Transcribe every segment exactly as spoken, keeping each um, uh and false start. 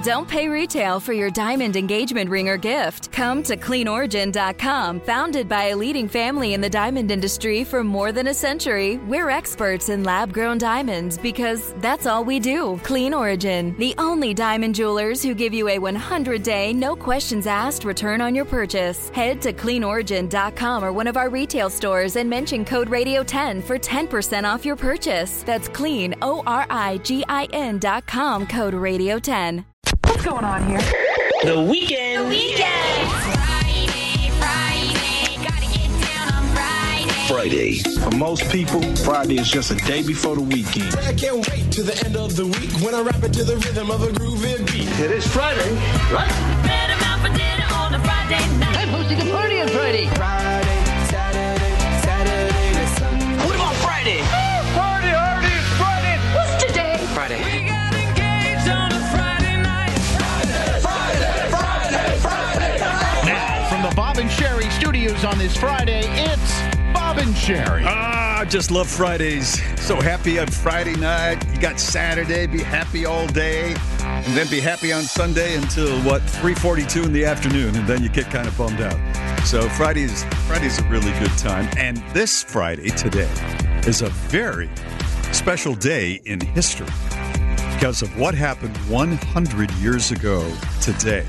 Don't pay retail for your diamond engagement ring or gift. Come to clean origin dot com. Founded by a leading family in the diamond industry for more than a century, we're experts in lab-grown diamonds because that's all we do. Clean Origin, the only diamond jewelers who give you a one hundred day, no questions asked return on your purchase. Head to clean origin dot com or one of our retail stores and mention code radio ten for ten percent off your purchase. That's clean, O R I G I N dot com, code radio ten. What's going on here? The weekend. The weekend. Friday, Friday, gotta get down on Friday. Friday. For most people, Friday is just a day before the weekend. I can't wait to the end of the week when I rap it to the rhythm of a groovy beat. It is Friday, right? Better out for dinner on a Friday night. I'm hosting a party on Friday. Friday, Saturday, Saturday to Sunday. What about Friday? Party, party, Friday. What's today? Friday. We got engaged on a Friday night. Friday, Friday, Friday, Friday. Now, from the Bob and Sherry studios on this Friday, it's Bob and Sherry. Ah, I just love Fridays. So happy on Friday night. You got Saturday, be happy all day. And then be happy on Sunday until, what, three forty-two in the afternoon. And then you get kind of bummed out. So Friday's, Friday's a really good time. And this Friday, today, is a very special day in history because of what happened one hundred years ago today.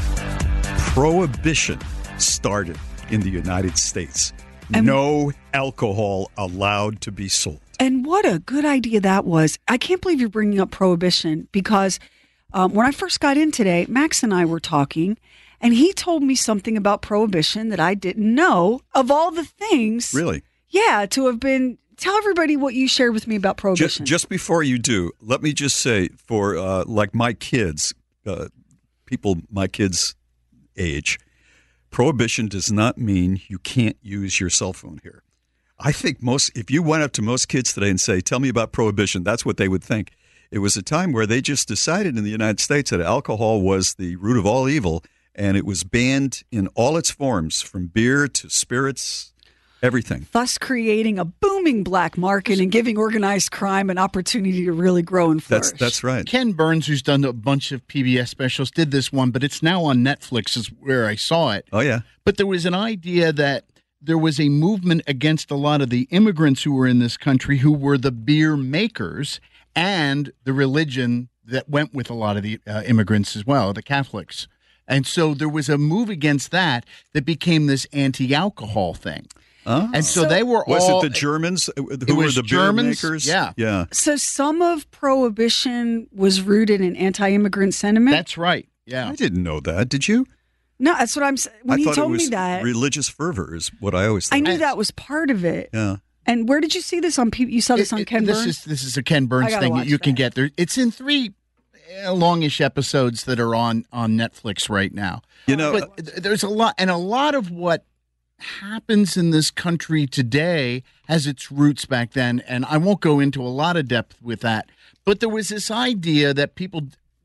Prohibition started in the United States. And- No alcohol allowed to be sold. And what a good idea that was. I can't believe you're bringing up Prohibition because um, when I first got in today, Max and I were talking, and he told me something about Prohibition that I didn't know. Of all the things. Really? Yeah, to have been. Tell everybody what you shared with me about Prohibition. Just, just before you do, let me just say for uh, like my kids, uh, people my kids' age, Prohibition does not mean you can't use your cell phone here. I think most, if you went up to most kids today and say, tell me about Prohibition, that's what they would think. It was a time where they just decided in the United States that alcohol was the root of all evil, and it was banned in all its forms, from beer to spirits, everything. Thus creating a booming black market and giving organized crime an opportunity to really grow and flourish. That's that's right. Ken Burns, who's done a bunch of P B S specials, did this one, but it's now on Netflix is where I saw it. Oh, yeah. But there was an idea that there was a movement against a lot of the immigrants who were in this country who were the beer makers and the religion that went with a lot of the uh, immigrants as well, the Catholics. And so there was a move against that that became this anti-alcohol thing. Oh. And so, so they were was all... Was it the Germans who it were was the Germans, beer makers? Yeah. Yeah. So some of Prohibition was rooted in anti-immigrant sentiment? That's right. Yeah. I didn't know that. Did you? No, that's what I'm saying. When I he thought told it was me that. religious fervor is what I always thought. I knew that was part of it. Yeah. And where did you see this on? P- you saw this It- on it- Ken this Burns? Is, this is a Ken Burns I gotta thing watch that you can that. get there. It's in three uh, longish episodes that are on, on Netflix right now. You know, but th- there's a lot, and a lot of what happens in this country today has its roots back then. And I won't go into a lot of depth with that. But there was this idea that people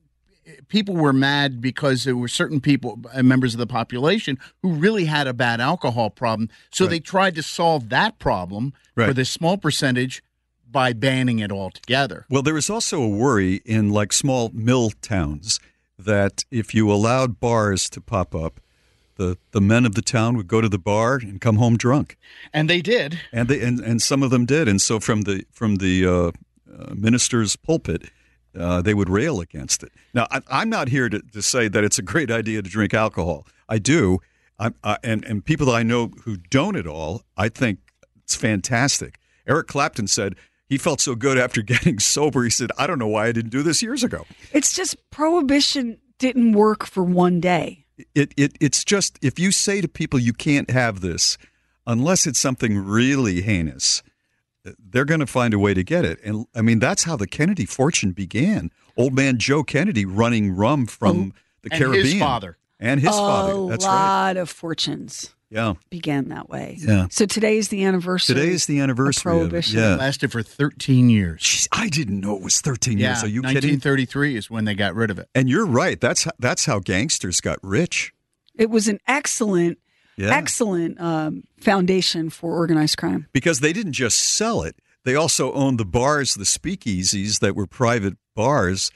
people were mad because there were certain people, uh, members of the population, who really had a bad alcohol problem. So Right. they tried to solve that problem for Right. this small percentage by banning it altogether. Well, there was also a worry in like small mill towns that if you allowed bars to pop up, the, the men of the town would go to the bar and come home drunk. And they did. And they and, and some of them did. And so from the from the uh, uh, minister's pulpit, uh, they would rail against it. Now, I, I'm not here to, to say that it's a great idea to drink alcohol. I do. I, I, and, and people that I know who don't at all, I think it's fantastic. Eric Clapton said he felt so good after getting sober. He said, I don't know why I didn't do this years ago. It's just Prohibition didn't work for one day. It, it It's just, if you say to people you can't have this, unless it's something really heinous, they're going to find a way to get it. And I mean, that's how the Kennedy fortune began. Old man Joe Kennedy running rum from Oh, the and Caribbean. his father. And his a father. That's lot right. of fortunes Yeah. began that way. Yeah. So today is the anniversary. Today is the anniversary of of it. Prohibition. Yeah. It lasted for thirteen years. Jeez, I didn't know it was thirteen Yeah, years. Are you nineteen kidding? thirty-three is when they got rid of it. And you're right. That's how, that's how gangsters got rich. It was an excellent, Yeah. excellent um, foundation for organized crime. Because they didn't just sell it. They also owned the bars, the speakeasies that were private bars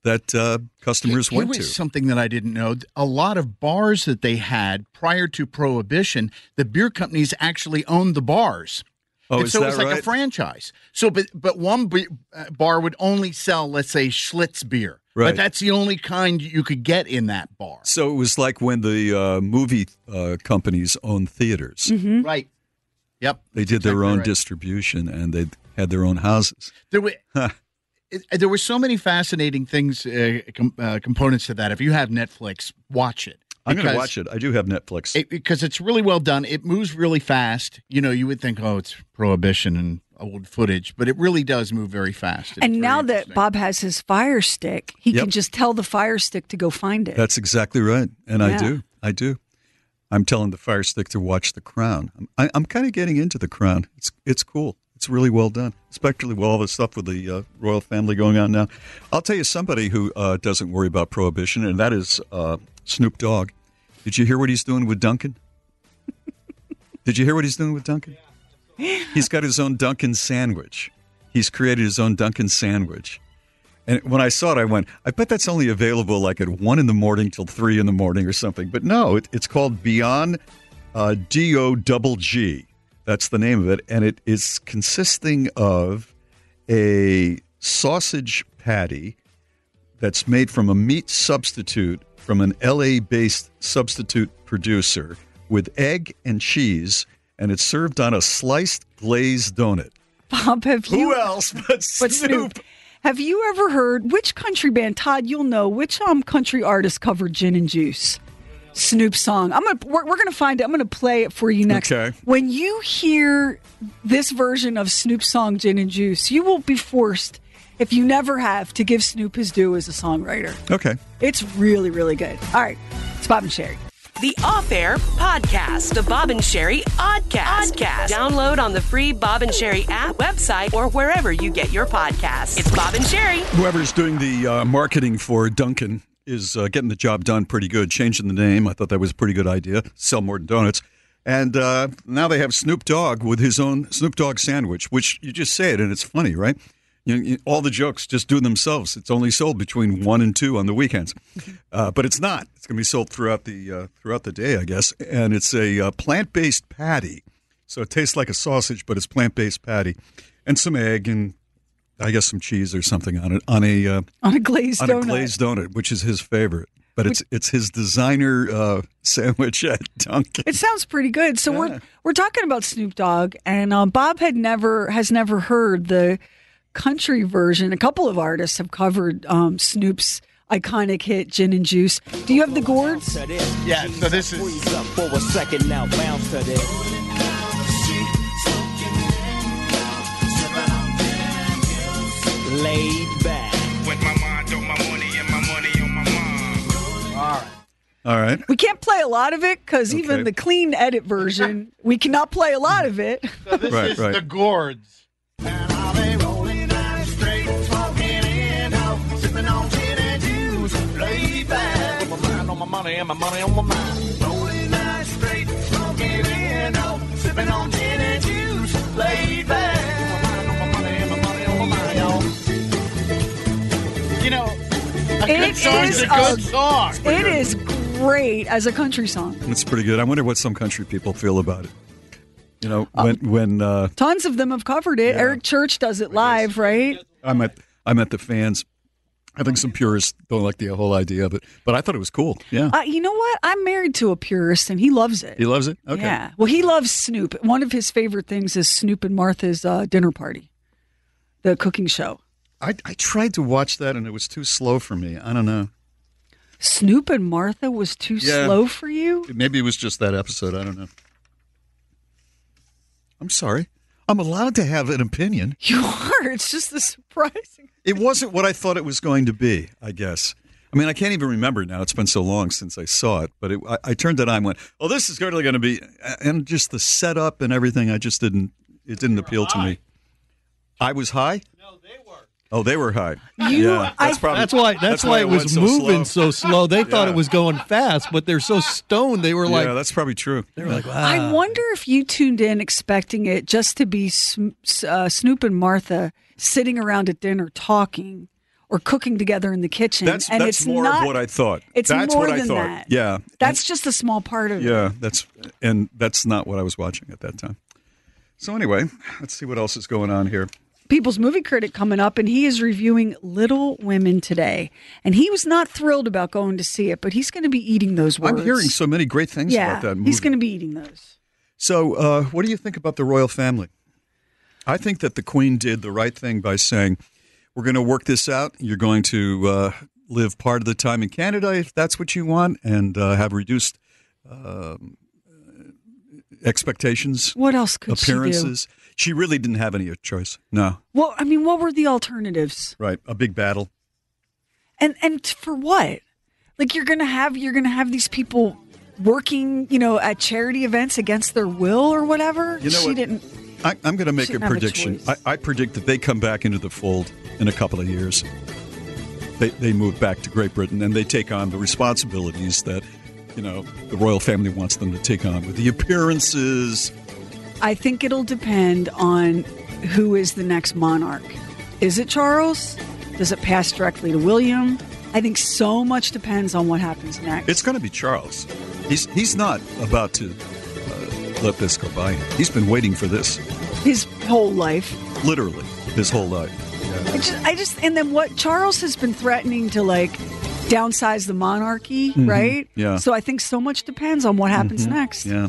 that uh, customers Here went was to. something that I didn't know. A lot of bars that they had prior to Prohibition, the beer companies actually owned the bars. Oh, and is so that it was like right? a franchise. So, but but one b- uh, bar would only sell, let's say, Schlitz beer. Right. But that's the only kind you could get in that bar. So it was like when the uh, movie uh, companies owned theaters. Mm-hmm. Right. Yep. They did their Exactly own right. distribution, and they had their own houses. There were, it, there were so many fascinating things, uh, com, uh, components to that. If you have Netflix, watch it. I'm going to Because watch it. I do have Netflix. It, because it's really well done. It moves really fast. You know, you would think, oh, it's Prohibition and old footage, but it really does move very fast. It's And very now that interesting. Bob has his Fire Stick, he Yep. can just tell the Fire Stick to go find it. That's exactly right, and I Yeah. do. I do. I'm telling the Fire Stick to watch The Crown. I'm, I, I'm kind of getting into The Crown. It's it's cool. It's really well done, especially with all the stuff with the uh, royal family going on now. I'll tell you somebody who uh, doesn't worry about Prohibition, and that is uh, Snoop Dogg. Did you hear what he's doing with Duncan? Did you hear what he's doing with Duncan? He's got his own Duncan sandwich. He's created his own Duncan sandwich. And when I saw it, I went, I bet that's only available like at one in the morning till three in the morning or something. But no, it, it's called Beyond uh, D O double G. That's the name of it. And it is consisting of a sausage patty that's made from a meat substitute from an L A-based substitute producer with egg and cheese, and it's served on a sliced glazed donut. Bob, have you? Who else but Snoop? But Snoop. Have you ever heard which country band? Todd, you'll know which um country artist covered Gin and Juice. Snoop's song. I'm gonna we're, we're gonna find it. I'm gonna play it for you next. Okay. When you hear this version of Snoop's song Gin and Juice, you will be forced, if you never have, to give Snoop his due as a songwriter. Okay. It's really, really good. All right, it's Bob and Sherry. The Off-Air Podcast, the Bob and Sherry Oddcast. Oddcast. Download on the free Bob and Sherry app, website, or wherever you get your podcasts. It's Bob and Sherry. Whoever's doing the uh, marketing for Duncan is uh, getting the job done pretty good. Changing the name, I thought that was a pretty good idea. Sell more donuts. And uh, now they have Snoop Dogg with his own Snoop Dogg sandwich, which you just say it and it's funny, right? You know, you, all the jokes just do themselves. It's only sold between one and two on the weekends, uh, but it's not. It's going to be sold throughout the uh, throughout the day, I guess. And it's a uh, plant-based patty, so it tastes like a sausage, but it's plant-based patty, and some egg and I guess some cheese or something on it on a uh, On a glazed on donut. a glazed donut, which is his favorite. But it's it's his designer uh, sandwich at Dunkin'. It sounds pretty good. So we're we're talking about Snoop Dogg, and um, Bob had never has never heard the country version. A couple of artists have covered um, Snoop's iconic hit "Gin and Juice." Do you have the Gourds? Yeah, so this is. For a second now, bounce to this. Laid back. With my mind on my money and my money on my mind. All right. All right. We can't play a lot of it because Okay. even the clean edit version, we cannot play a lot of it. So this Right, is right. the Gourds. You know, a It good song's is a good a- song. It is great as a country song. It's pretty good. I wonder what some country people feel about it. You know, when when uh, Tons of them have covered it. Yeah. Eric Church does it live, right? I met I met the fans. I think some purists don't like the whole idea of it, but I thought it was cool. Yeah, Uh, you know what? I'm married to a purist, and he loves it. he loves it. Okay, Yeah. Well, he loves Snoop. One of his favorite things is Snoop and Martha's uh, dinner party, the cooking show. I, I tried to watch that and it was too slow for me. I don't know. Snoop and Martha was too Yeah. slow for you? Maybe it was just that episode. I don't know. I'm sorry. I'm allowed to have an opinion. You are. It's just the surprising. It wasn't what I thought it was going to be, I guess. I mean, I can't even remember now. It's been so long since I saw it. But it, I, I turned it on and went, oh, this is clearly going to be, and just the setup and everything, I just didn't, it didn't appeal to me. I was high? No, they were. Oh, they were high. You- yeah, that's I- probably That's why. That's, why, it was went so moving slow. so slow. They thought Yeah. it was going fast, but they're so stoned. They were like, yeah, that's probably true. they were like, wow. I wonder if you tuned in expecting it just to be Sm- uh, Snoop and Martha sitting around at dinner talking, or cooking together in the kitchen. That's and that's it's more not, of what I thought. It's that's more what I than thought. that. Yeah, That's just a small part of it. yeah. That's and that's not what I was watching at that time. So anyway, let's see what else is going on here. People's Movie Critic coming up, and he is reviewing Little Women today. And he was not thrilled about going to see it, but he's going to be eating those words. I'm hearing so many great things yeah, about that movie. he's going to be eating those. So, uh, what do you think about the royal family? I think that the Queen did the right thing by saying, we're going to work this out. You're going to uh, live part of the time in Canada if that's what you want, and uh, have reduced uh, expectations. What else could appearances. she do? She really didn't have any choice. No. Well, I mean, what were the alternatives? Right. A big battle. And and for what? Like you're gonna have you're gonna have these people working, you know, at charity events against their will or whatever. You know she what? didn't. I, I'm going to make she a didn't have a prediction. choice. I, I predict that they come back into the fold in a couple of years. They they move back to Great Britain and they take on the responsibilities that, you know, the royal family wants them to take on with the appearances. I think it'll depend on who is the next monarch. Is it Charles? Does it pass directly to William? I think so much depends on what happens next. It's going to be Charles. He's he's not about to uh, let this go by. He's been waiting for this. His whole life. Literally, his whole life. I just, I just, and then what Charles has been threatening to like downsize the monarchy, Mhm. right? Yeah. So I think so much depends on what happens Mhm. next. Yeah.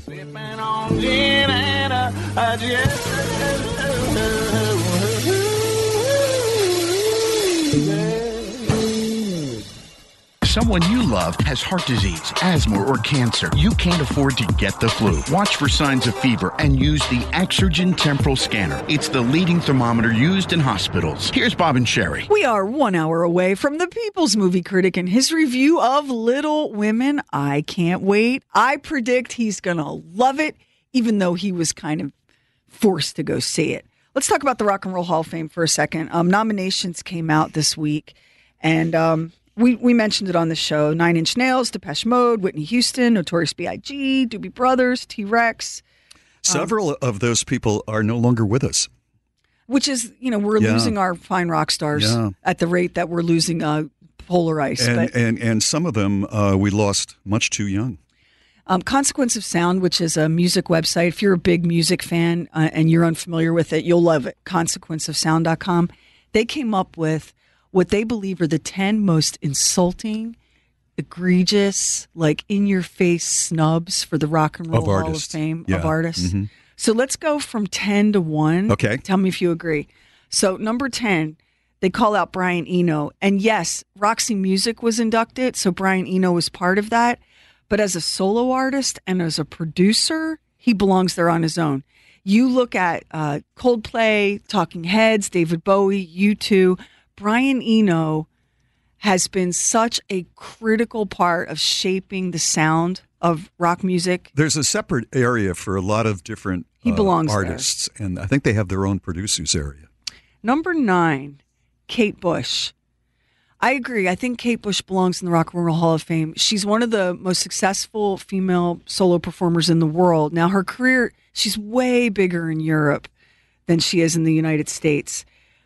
Someone you love has heart disease, asthma, or cancer. You can't afford to get the flu. Watch for signs of fever and use the Exergen Temporal Scanner. It's the leading thermometer used in hospitals. Here's Bob and Sherry. We are one hour away from the People's Movie Critic and his review of Little Women. I can't wait. I predict he's going to love it, even though he was kind of forced to go see it. Let's talk about the Rock and Roll Hall of Fame for a second. Um, nominations came out this week, and um, we, we mentioned it on the show. Nine Inch Nails, Depeche Mode, Whitney Houston, Notorious B I G, Doobie Brothers, T-Rex. Several um, of those people are no longer with us. Which is, you know, we're Yeah. losing our fine rock stars Yeah. at the rate that we're losing uh, Polar Ice. And, but, and, and some of them uh, we lost much too young. Um, Consequence of Sound, which is a music website. If you're a big music fan uh, and you're unfamiliar with it, you'll love it. consequence of sound dot com. They came up with what they believe are the ten most insulting, egregious, like in-your-face snubs for the Rock and Roll Of Hall artists. of Fame Yeah. of artists. Mhm. So let's go from ten to one. Okay. Tell me if you agree. So number ten, they call out Brian Eno. And yes, Roxy Music was inducted, so Brian Eno was part of that. But as a solo artist and as a producer, he belongs there on his own. You look at uh, Coldplay, Talking Heads, David Bowie, U two. Brian Eno has been such a critical part of shaping the sound of rock music. There's a separate area for a lot of different He uh, belongs there. artists, and I think they have their own producers area. Number nine, Kate Bush. I agree. I think Kate Bush belongs in the Rock and Roll Hall of Fame. She's one of the most successful female solo performers in the world. Now, her career, she's way bigger in Europe than she is in the United States.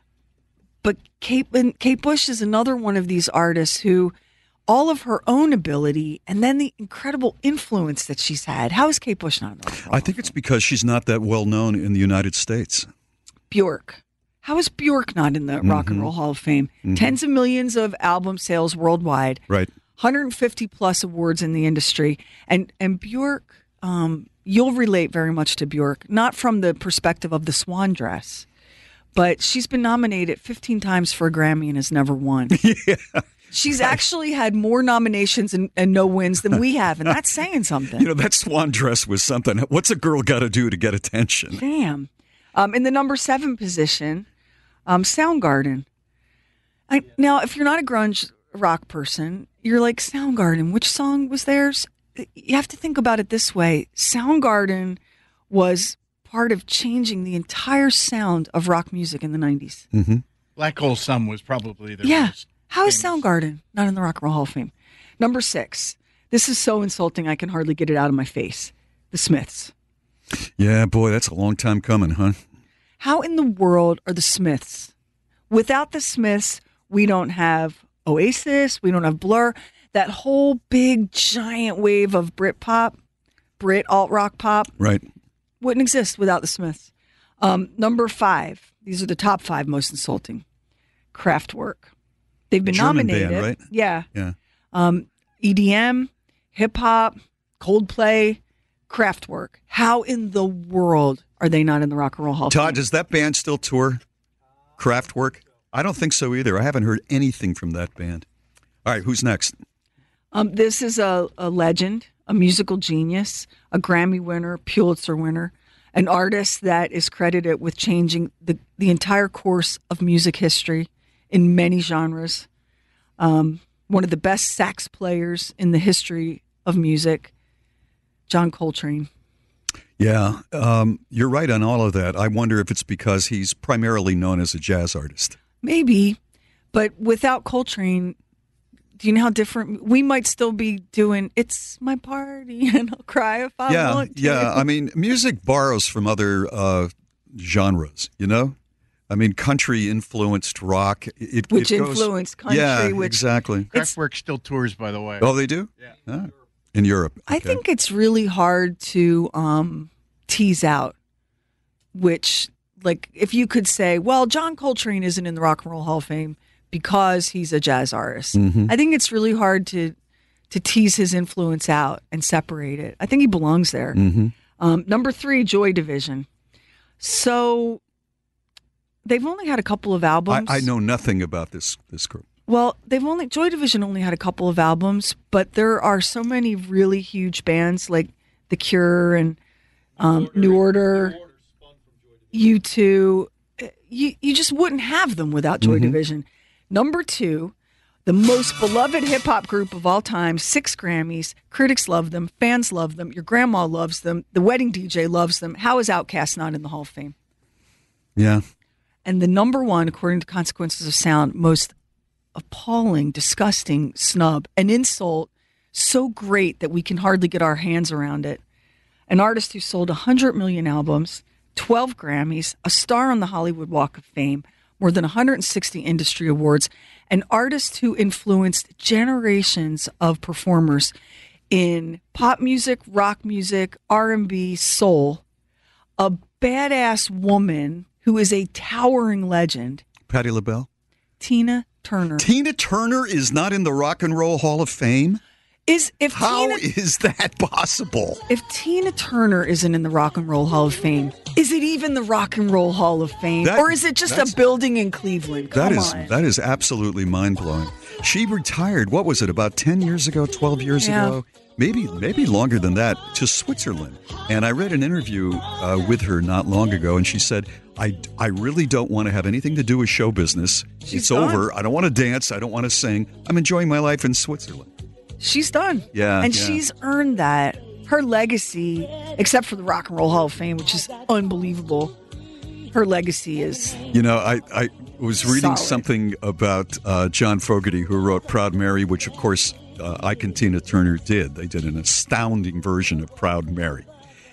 But Kate, Kate Bush is another one of these artists who all of her own ability and then the incredible influence that she's had. How is Kate Bush not in the Rock and Roll I think it's because she's not that well known in the United States. Bjork. How is Bjork not in the Rock and Mhm. Roll Hall of Fame? Mhm. Tens of millions of album sales worldwide. Right. one hundred fifty plus awards in the industry. And and Bjork, um, you'll relate very much to Bjork, not from the perspective of the swan dress, but she's been nominated fifteen times for a Grammy and has never won. yeah. She's actually had more nominations and, and no wins than we have, and that's saying something. You know, that swan dress was something. What's a girl got to do to get attention? Damn. Um, in the number seven position, um, Soundgarden. I, now, if you're not a grunge rock person, you're like, Soundgarden, which song was theirs? You have to think about it this way. Soundgarden was part of changing the entire sound of rock music in the nineties. Mm-hmm. Black Hole Sun was probably their Yeah. most How is famous. Soundgarden not in the Rock and Roll Hall of Fame? Number six. This is so insulting, I can hardly get it out of my face. The Smiths. Yeah, boy, that's a long time coming, huh? How in the world are the Smiths? Without the Smiths, We don't have Oasis. We don't have Blur. That whole big giant wave of Britpop, Brit alt-rock pop, Right. wouldn't exist without the Smiths. Um, number five. These are the top five most insulting. Kraftwerk. They've been German nominated. band, right? Yeah. Yeah. Um, E D M, hip hop, Coldplay, Kraftwerk. How in the world are they not in the Rock and Roll Hall of Todd, Fame? does that band still tour? Kraftwerk? I don't think so either. I haven't heard anything from that band. All right, who's next? Um, this is a, a legend, a musical genius, a Grammy winner, Pulitzer winner, an artist that is credited with changing the, the entire course of music history in many genres. Um, one of the best sax players in the history of music, John Coltrane. Yeah, um, you're right on all of that. I wonder if it's because he's primarily known as a jazz artist. Maybe, but without Coltrane, do you know how different we might still be doing? It's my party, and I'll cry if I yeah, want to. yeah. I mean, music borrows from other uh, genres. You know, I mean, country influenced rock, it, which it goes, influenced country. Yeah, which exactly. Kraftwerk still tours, by the way. Oh, they do? Yeah, ah, in Europe. I Okay. think it's really hard to um, tease out which, like, if you could say, well, John Coltrane isn't in the Rock and Roll Hall of Fame because he's a jazz artist. Mm-hmm. I think it's really hard to to tease his influence out and separate it. I think he belongs there. Mm-hmm. Um, number three, Joy Division. So they've only had a couple of albums. I, I know nothing about this this group. Well, they've only Joy Division only had a couple of albums, but there are so many really huge bands like The Cure and um, New Order, U two. You you just wouldn't have them without Joy Mm-hmm. Division. Number two, the most beloved hip hop group of all time, six Grammys. Critics love them, fans love them, your grandma loves them, the wedding D J loves them. How is Outkast not in the Hall of Fame? Yeah. And the number one, according to Consequences of Sound, most appalling, disgusting snub, an insult so great that we can hardly get our hands around it. An artist who sold one hundred million albums, twelve Grammys, a star on the Hollywood Walk of Fame, more than one hundred sixty industry awards, an artist who influenced generations of performers in pop music, rock music, R and B, soul, a badass woman who is a towering legend, Patti LaBelle? Tina Turner. Tina Turner is not in the Rock and Roll Hall of Fame? Is if How Tina, is that possible? If Tina Turner isn't in the Rock and Roll Hall of Fame, is it even the Rock and Roll Hall of Fame? That- or is it just that's- a building in Cleveland? Come That is on. that is absolutely mind-blowing. She retired, what was it, about ten years ago, twelve years Yeah. ago? Maybe maybe longer than that, to Switzerland. And I read an interview uh, with her not long ago, and she said, I, I really don't want to have anything to do with show business. She's it's done. over. I don't want to dance. I don't want to sing. I'm enjoying my life in Switzerland. She's done. Yeah, And yeah. she's earned that. Her legacy, except for the Rock and Roll Hall of Fame, which is unbelievable, her legacy is You know, I, I was reading Solid. something about uh, John Fogerty, who wrote Proud Mary, which, of course, uh, Ike and Tina Turner did. They did an astounding version of Proud Mary.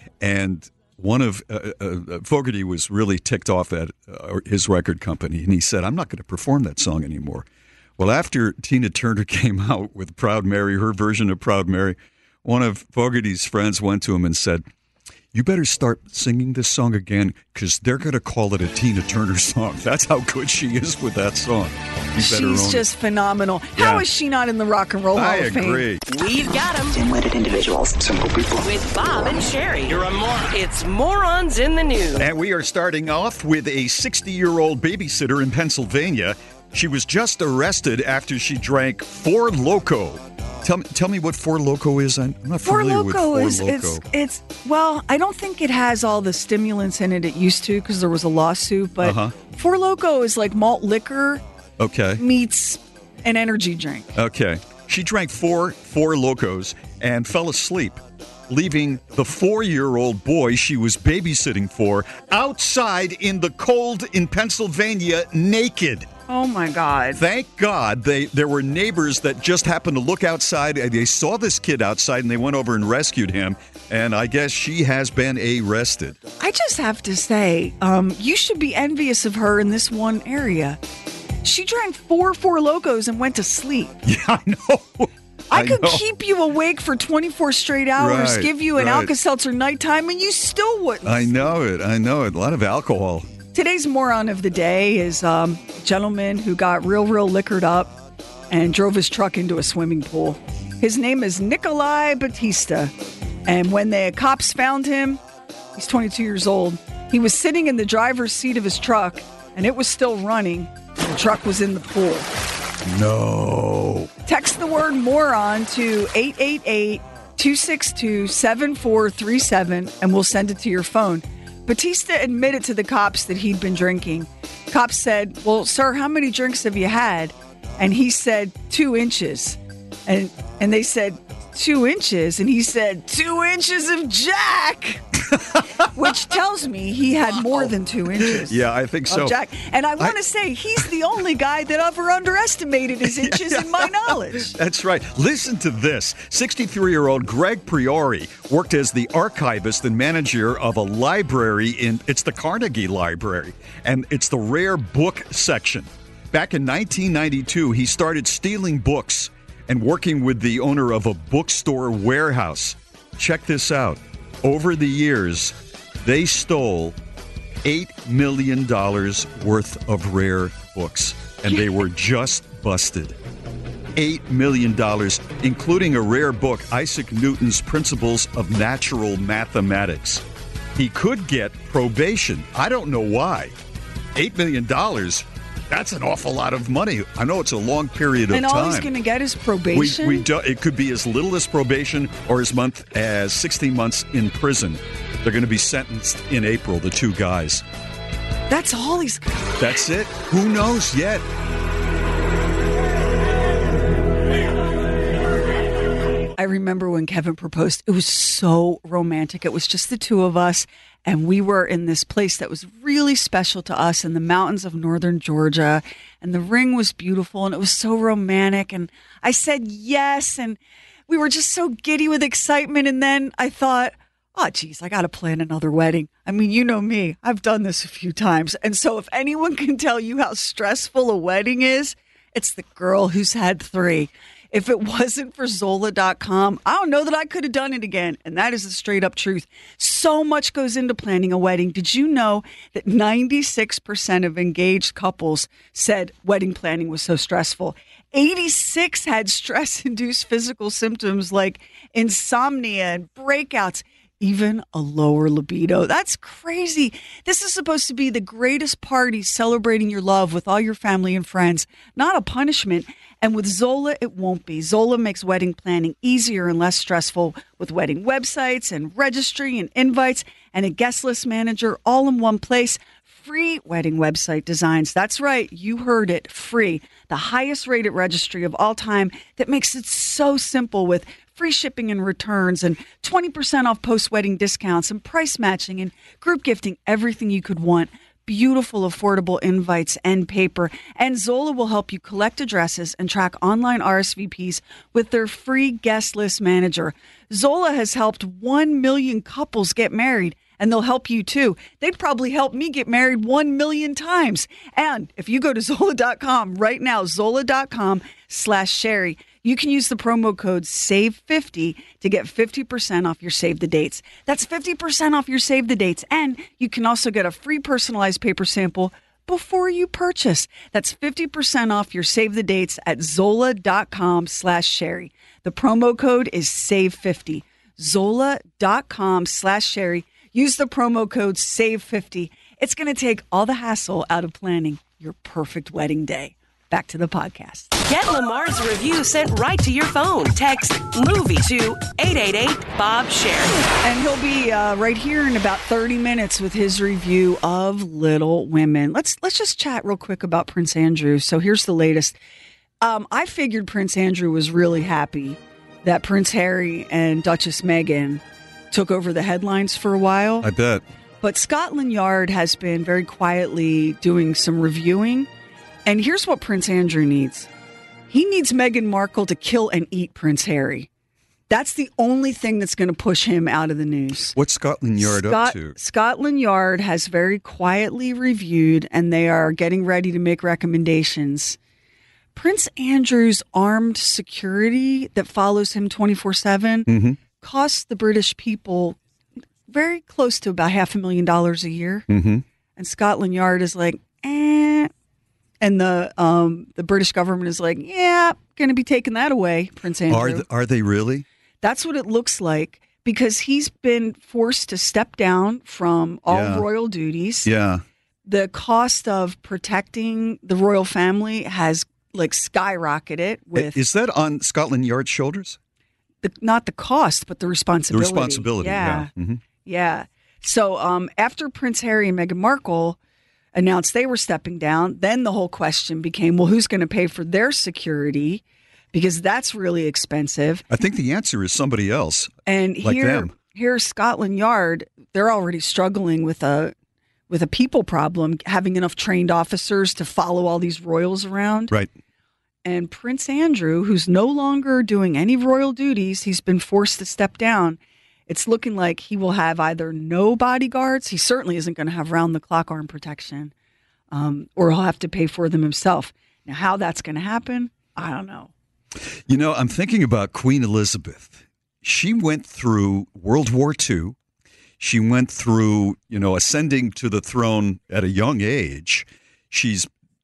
And one of uh, uh, Fogerty was really ticked off at uh, his record company, and he said, I'm not going to perform that song anymore. Well, after Tina Turner came out with Proud Mary, her version of Proud Mary, one of Fogerty's friends went to him and said, you better start singing this song again because they're going to call it a Tina Turner song. That's how good she is with that song. You better own she's it. just phenomenal. How Yeah. is she not in the Rock and Roll Hall I of Fame? agree. We've got them Dim-witted individuals. Simple people. with Bob and Sherry. You're a moron. It's Morons in the News. And we are starting off with a sixty-year-old babysitter in Pennsylvania. She was just arrested after she drank Four Loko. Tell me, tell me what Four Loko is. I'm not Four familiar with Loko Four is Loko. it's it's well, I don't think it has all the stimulants in it it used to because there was a lawsuit. But Uh-huh. Four Loko is like malt liquor Okay. meets an energy drink. Okay. She drank four Four Locos and fell asleep, leaving the four-year-old boy she was babysitting for outside in the cold in Pennsylvania naked. Oh my God! Thank God they there were neighbors that just happened to look outside. And they saw this kid outside and they went over and rescued him. And I guess she has been arrested. I just have to say, um, you should be envious of her in this one area. She drank four Four Locos and went to sleep. Yeah, I know. I, I could know. keep you awake for twenty-four straight hours, Right, give you an right. Alka-Seltzer nighttime, and you still wouldn't. I know it. I know it. A lot of alcohol. Today's moron of the day is um, a gentleman who got real, real liquored up and drove his truck into a swimming pool. His name is Nikolai Batista. And when the cops found him, he's twenty-two years old. He was sitting in the driver's seat of his truck, and it was still running. The truck was in the pool. No. Text the word moron to eight eight eight, two six two, seven four three seven, and we'll send it to your phone. Batista admitted to the cops that he'd been drinking. Cops said, well, sir, how many drinks have you had? And he said, two inches. And and they said, two inches? And he said, two inches of Jack. Which tells me he had more than two inches. Yeah, I think so. Of Jack. And I want I- to say, he's the only guy that ever underestimated his inches in my knowledge. That's right. Listen to this. sixty-three-year-old Greg Priori worked as the archivist and manager of a library in, it's the Carnegie Library, and it's the rare book section. Back in nineteen ninety-two, he started stealing books and working with the owner of a bookstore warehouse. Check this out. Over the years, they stole eight million dollars worth of rare books, and they were just busted. eight million dollars, including a rare book, Isaac Newton's Principles of Natural Mathematics. He could get probation. I don't know why. eight million dollars, that's an awful lot of money. I know it's a long period of and time. all he's going to get is probation? We, we do, it could be as little as probation or as month as sixteen months in prison. They're going to be sentenced in April, the two guys. That's all he's got. That's it. Who knows yet? I remember when Kevin proposed, it was so romantic. It was just the two of us, and we were in this place that was really special to us in the mountains of northern Georgia, and the ring was beautiful, and it was so romantic, and I said yes, and we were just so giddy with excitement, and then I thought, oh, geez, I got to plan another wedding. I mean, you know me. I've done this a few times, and so if anyone can tell you how stressful a wedding is, it's the girl who's had three. If it wasn't for Zola dot com, I don't know that I could have done it again. And that is the straight up truth. So much goes into planning a wedding. Did you know that ninety-six percent of engaged couples said wedding planning was so stressful? eighty-six had stress-induced physical symptoms like insomnia and breakouts, even a lower libido. That's crazy. This is supposed to be the greatest party celebrating your love with all your family and friends, not a punishment. And with Zola, it won't be. Zola makes wedding planning easier and less stressful with wedding websites and registry and invites and a guest list manager all in one place. Free wedding website designs. That's right. You heard it. Free. The highest rated registry of all time that makes it so simple with free shipping and returns and twenty percent off post-wedding discounts and price matching and group gifting, everything you could want. Beautiful, affordable invites and paper. And Zola will help you collect addresses and track online R S V Ps with their free guest list manager. Zola has helped one million couples get married, and they'll help you too. They'd probably help me get married one million times. And if you go to Zola dot com right now, Zola dot com slash Sherry, you can use the promo code save fifty to get fifty percent off your Save the Dates. That's fifty percent off your Save the Dates. And you can also get a free personalized paper sample before you purchase. That's fifty percent off your Save the Dates at Zola dot com slash Sherry. The promo code is save fifty. Zola dot com slash Sherry. Use the promo code save fifty. It's going to take all the hassle out of planning your perfect wedding day. Back to the podcast. Get Lamar's review sent right to your phone. Text MOVIE to eight eight eight, Bob Sherry. And he'll be uh, right here in about thirty minutes with his review of Little Women. Let's let's just chat real quick about Prince Andrew. So here's the latest. Um, I figured Prince Andrew was really happy that Prince Harry and Duchess Meghan took over the headlines for a while. I bet. But Scotland Yard has been very quietly doing some reviewing. And here's what Prince Andrew needs. He needs Meghan Markle to kill and eat Prince Harry. That's the only thing that's going to push him out of the news. What's Scotland Yard Scot- up to? Scotland Yard has very quietly reviewed, and they are getting ready to make recommendations. Prince Andrew's armed security that follows him twenty-four seven Mm-hmm. costs the British people very close to about half a million dollars a year. Mm-hmm. And Scotland Yard is like, eh. And the um, the British government is like, yeah, going to be taking that away, Prince Andrew. Are th- are they really? That's what it looks like, because he's been forced to step down from all Yeah. royal duties. Yeah. The cost of protecting the royal family has like skyrocketed with Is that on Scotland Yard's shoulders? the, not the cost, but the The responsibility. responsibility. Yeah. Yeah. hmm Yeah. So um, after Prince Harry and Meghan Markle announced they were stepping down, then the whole question became, well, who's going to pay for their security? Because that's really expensive. I think the answer is somebody else. And like here, them. here's Scotland Yard. They're already struggling with a with a people problem, having enough trained officers to follow all these royals around. Right. And Prince Andrew, who's no longer doing any royal duties, he's been forced to step down. It's looking like he will have either no bodyguards. He certainly isn't going to have round-the-clock arm protection, um, or he'll have to pay for them himself. Now, how that's going to happen, I don't know. You know, I'm thinking about Queen Elizabeth. She went through World War Two. She went through, you know, ascending to the throne at a young age. She's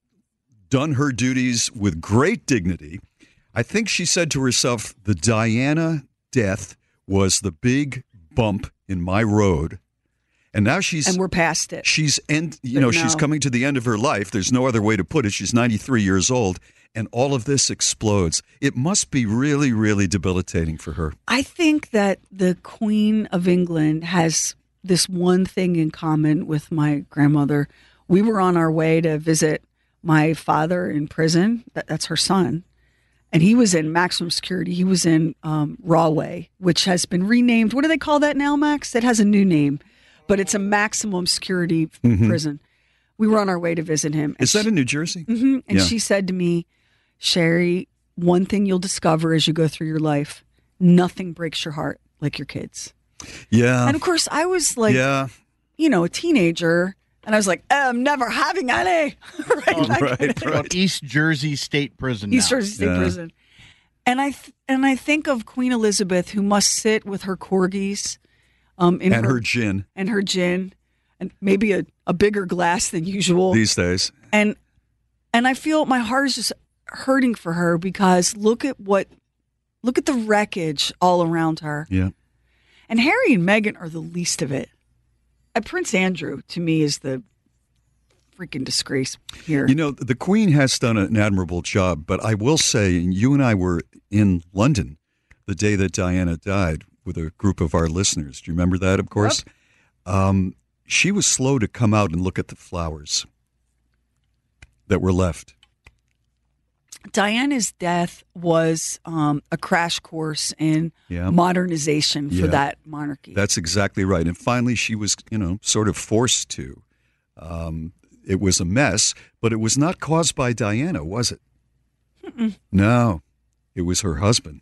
done her duties with great dignity. I think she said to herself, the Diana death was the big bump in my road. And now she's And we're past it. She's end, you But know, she's no. coming to the end of her life. There's no other way to put it. She's ninety-three years old, and all of this explodes. It must be really, really debilitating for her. I think that the Queen of England has this one thing in common with my grandmother. We were on our way to visit my father in prison. That, that's her son. And he was in maximum security. He was in um, Rawway, which has been renamed. What do they call that now, Max? It has a new name, but it's a maximum security Mhm. prison. We were on our way to visit him. Is that in New Jersey? hmm And Yeah. she said to me, Sherry, one thing you'll discover as you go through your life, nothing breaks your heart like your kids. Yeah. And of course, I was like, yeah. you know, a teenager, and I was like, I'm never having any. right? Like, Right, Well, East Jersey State Prison. East now. Jersey State Yeah. Prison. And I th- and I think of Queen Elizabeth, who must sit with her corgis, um, in And her gin and her gin, and maybe a, a bigger glass than usual. these days. and and I feel my heart is just hurting for her, because look at what look at the wreckage all around her. Yeah. And Harry and Meghan are the least of it. Uh, Prince Andrew, to me, is the freaking disgrace here. You know, the Queen has done an admirable job, but I will say, and you and I were in London the day that Diana died with a group of our listeners. Do you remember that, of course? Um, she was slow to come out and look at the flowers that were left. Diana's death was um, a crash course in Yeah. modernization for Yeah. that monarchy. That's exactly right. And finally, she was, you know, sort of forced to. Um, it was a mess, but it was not caused by Diana, was it? Mm-mm. No, it was her husband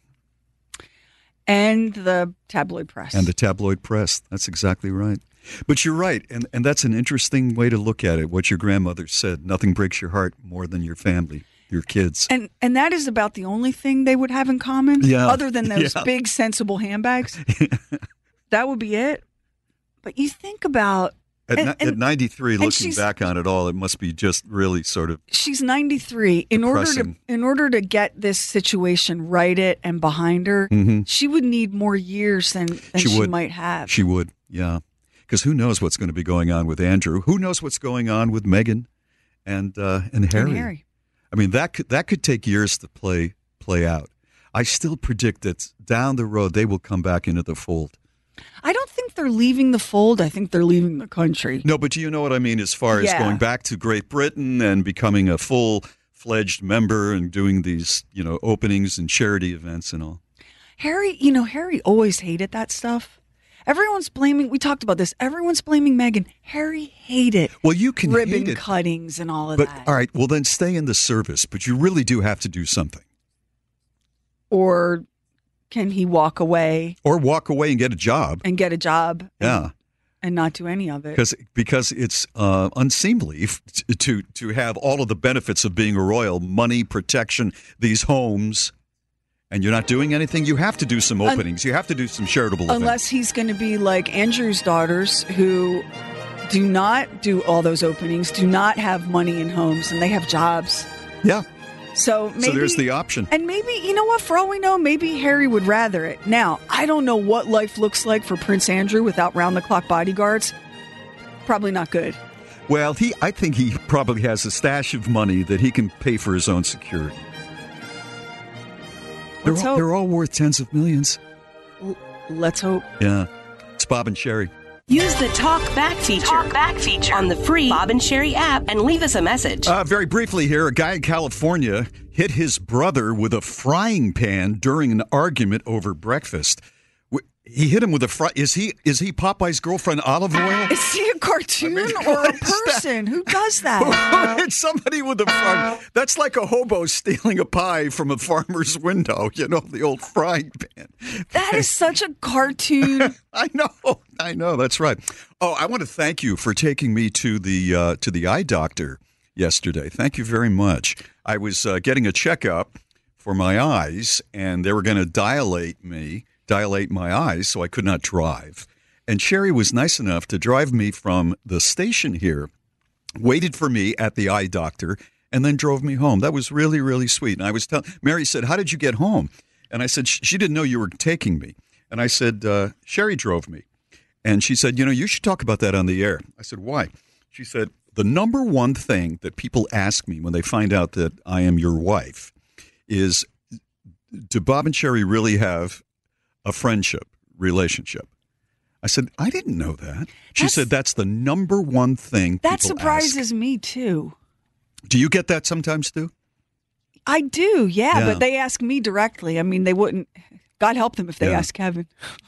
And the tabloid press. and the tabloid press. That's exactly right. But you're right, and, and that's an interesting way to look at it, what your grandmother said. Nothing breaks your heart more than your family, your kids. And and that is about the only thing they would have in common, Yeah. other than those Yeah. big, sensible handbags. That would be it. But you think about At, and- ni- and- at ninety-three, and looking she's- back on it all, it must be just really sort of she's ninety-three. In order to Depressing. in order to get this situation righted and behind her, Mhm. she would need more years than, than She she, would. might have. She would, yeah. Because who knows what's going to be going on with Andrew? Who knows what's going on with Meghan and uh, and Harry? And Harry. I mean, that could that could take years to play play out. I still predict that down the road they will come back into the fold. I don't think they're leaving the fold. I think they're leaving the country. No, but do you know what I mean as far as Yeah. going back to Great Britain and becoming a full fledged member and doing these, you know, openings and charity events and all. Harry, you know, Harry always hated that stuff. Everyone's blaming, we talked about this, everyone's blaming Meghan. Harry hated Well, you can ribbon hate it, cuttings and all of but that. all right, well then stay in the service, but you really do have to do something. Or can he walk away Or walk away and get a job. and get a job Yeah. and, and not do any of it? Because because it's uh, unseemly f- to to have all of the benefits of being a royal, money, protection, these homes, and you're not doing anything. You have to do some openings. You have to do some charitable events. Unless he's going to be like Andrew's daughters, who do not do all those openings, do not have money in homes, and they have jobs. Yeah. So maybe, So there's the option. And maybe, you know what, for all we know, maybe Harry would rather it. Now, I don't know what life looks like for Prince Andrew without round-the-clock bodyguards. Probably not good. Well, he I think he probably has a stash of money that he can pay for his own security. They're Let's all, hope. they're all worth tens of millions. L- let's hope. Yeah. It's Bob and Sherry. Use the Talk Back feature, Talk Back feature on the free Bob and Sherry app and leave us a message. Uh, very briefly here, a guy in California hit his brother with a frying pan during an argument over breakfast. W- He hit him with a fry. Is he is he Popeye's girlfriend Olive Oil? Is he a cartoon or a what is that? person? Who does that? Who hit somebody with a frying? That's like a hobo stealing a pie from a farmer's window. You know, the old frying pan. That is such a cartoon. I know, I know. That's right. Oh, I want to thank you for taking me to the uh, to the eye doctor yesterday. Thank you very much. I was uh, getting a checkup for my eyes, and they were going to dilate me, dilate my eyes, so I could not drive. And Sherry was nice enough to drive me from the station here, waited for me at the eye doctor, and then drove me home. That was really, really sweet. And I was telling Mary said, "How did you get home?" And I said, "She didn't know you were taking me." And I said, uh, "Sherry drove me." And she said, "You know, you should talk about that on the air." I said, "Why?" She said, "The number one thing that people ask me when they find out that I am your wife is, do Bob and Sherry really have a friendship relationship?" I said, "I didn't know that." She That's- said, "That's the number one thing That people surprises ask." me, too. Do you get that sometimes, too? I do, yeah, Yeah. but they ask me directly. I mean, they wouldn't. God help them if they Yeah. ask Kevin.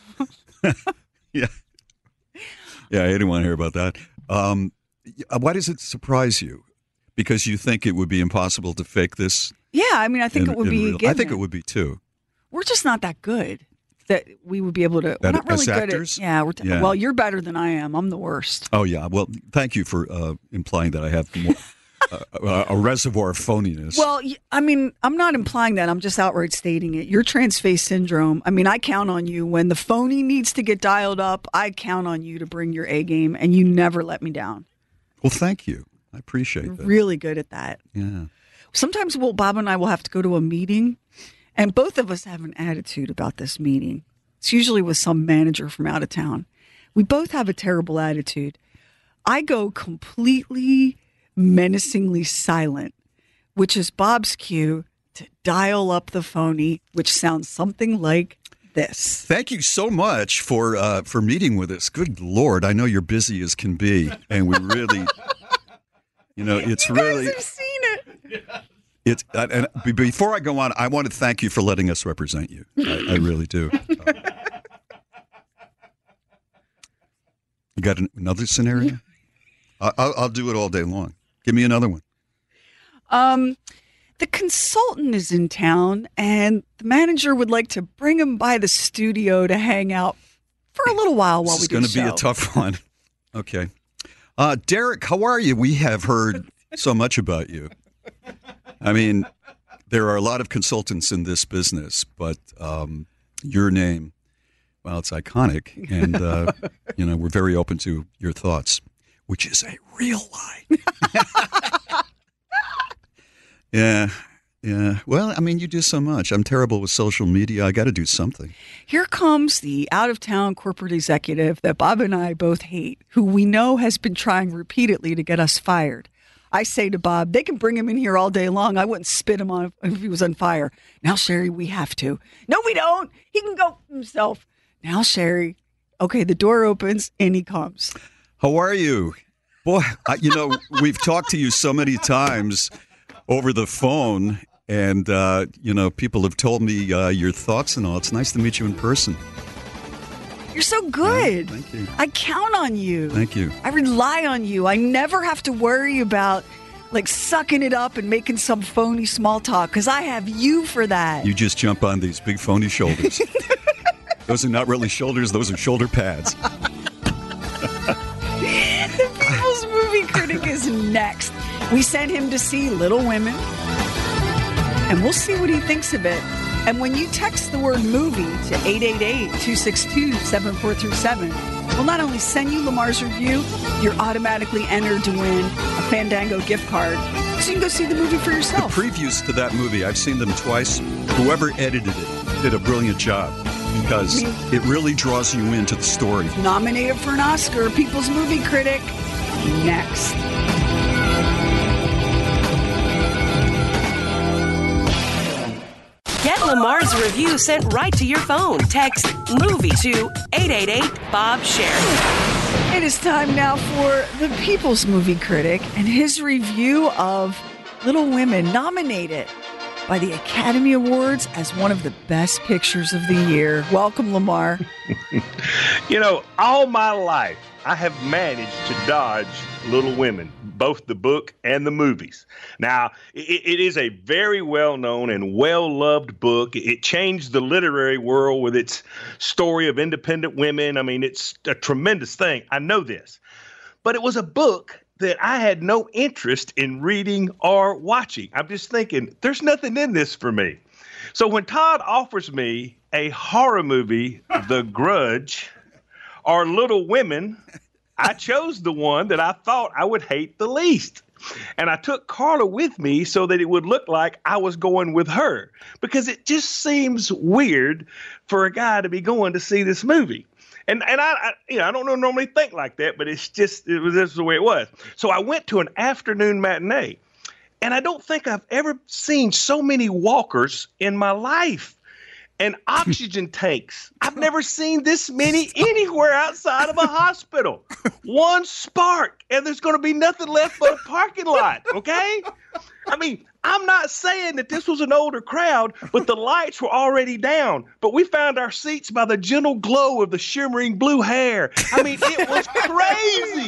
Yeah. Yeah, I didn't want to hear about that. Um, why does it surprise you? Because you think it would be impossible to fake this? Yeah, I mean, I think in- it would in be. real- a I think it given. would be, too. We're just not that good that we would be able to. We're That- not really as good actors? at. Yeah, we're t- Yeah. well, you're better than I am. I'm the worst. Oh, yeah. Well, thank you for uh, implying that I have more, uh, a reservoir of phoniness. Well, y- I mean, I'm not implying that. I'm just outright stating it. Your trans face syndrome. I mean, I count on you when the phony needs to get dialed up. I count on you to bring your A game, and you never let me down. Well, thank you. I appreciate You're that. really good at that. Yeah. Sometimes, well, Bob and I will have to go to a meeting, and both of us have an attitude about this meeting. It's usually with some manager from out of town. We both have a terrible attitude. I go completely menacingly silent, which is Bob's cue to dial up the phony, which sounds something like this. Thank you so much for uh, for meeting with us. Good Lord, I know you're busy as can be, and we really, you know, it's You really. guys have seen it. It's uh, and be- before I go on, I want to thank you for letting us represent you. I, I really do. Uh, you got an, another scenario? I, I'll, I'll do it all day long. Give me another one. Um, the consultant is in town, and the manager would like to bring him by the studio to hang out for a little while while This we is do going the to show. be a tough one. Okay, uh, Derek, how are you? We have heard so much about you. I mean, there are a lot of consultants in this business, but um, your name, well, it's iconic, and uh, you know we're very open to your thoughts, which is a real lie. Yeah, yeah. Well, I mean, you do so much. I'm terrible with social media. I got to do something. Here comes the out-of-town corporate executive that Bob and I both hate, who we know has been trying repeatedly to get us fired. I say to Bob, they can bring him in here all day long. I wouldn't spit him on if he was on fire. Now, Sherry, we have to. No, we don't. He can go himself. Now, Sherry. Okay, the door opens and he comes. How are you? Boy, I, you know, we've talked to you so many times over the phone, and, uh, you know, people have told me uh, your thoughts and all. It's nice to meet you in person. You're so good. Thank you. I count on you. Thank you. I rely on you. I never have to worry about like sucking it up and making some phony small talk because I have you for that. You just jump on these big phony shoulders. Those are not really shoulders, those are shoulder pads. The People's Movie Critic is next. We sent him to see Little Women, and we'll see what he thinks of it. And when you text the word movie to eight eight eight, two six two, seven four three seven, we'll not only send you Lamar's review, you're automatically entered to win a Fandango gift card so you can go see the movie for yourself. The previews to that movie, I've seen them twice. Whoever edited it did a brilliant job because I mean, it really draws you into the story. Nominated for an Oscar, People's Movie Critic, next. Get Lamar's review sent right to your phone. Text MOVIE to eight eight eight, Bob Sherry. It is time now for the People's Movie Critic and his review of Little Women, nominated by the Academy Awards as one of the best pictures of the year. Welcome, Lamar. You know, all my life, I have managed to dodge Little Women, both the book and the movies. Now, it, it is a very well-known and well-loved book. It changed the literary world with its story of independent women. I mean, it's a tremendous thing. I know this. But it was a book that I had no interest in reading or watching. I'm just thinking, there's nothing in this for me. So when Todd offers me a horror movie, The Grudge, or Little Women, I chose the one that I thought I would hate the least. And I took Carla with me so that it would look like I was going with her, because it just seems weird for a guy to be going to see this movie. And and I, I you know I don't normally think like that, but it's just it was this is the way it was. So I went to an afternoon matinee, and I don't think I've ever seen so many walkers in my life. And oxygen tanks. I've never seen this many anywhere outside of a hospital. One spark, and there's going to be nothing left but a parking lot, okay? I mean, I'm not saying that this was an older crowd, but the lights were already down. But we found our seats by the gentle glow of the shimmering blue hair. I mean, it was crazy.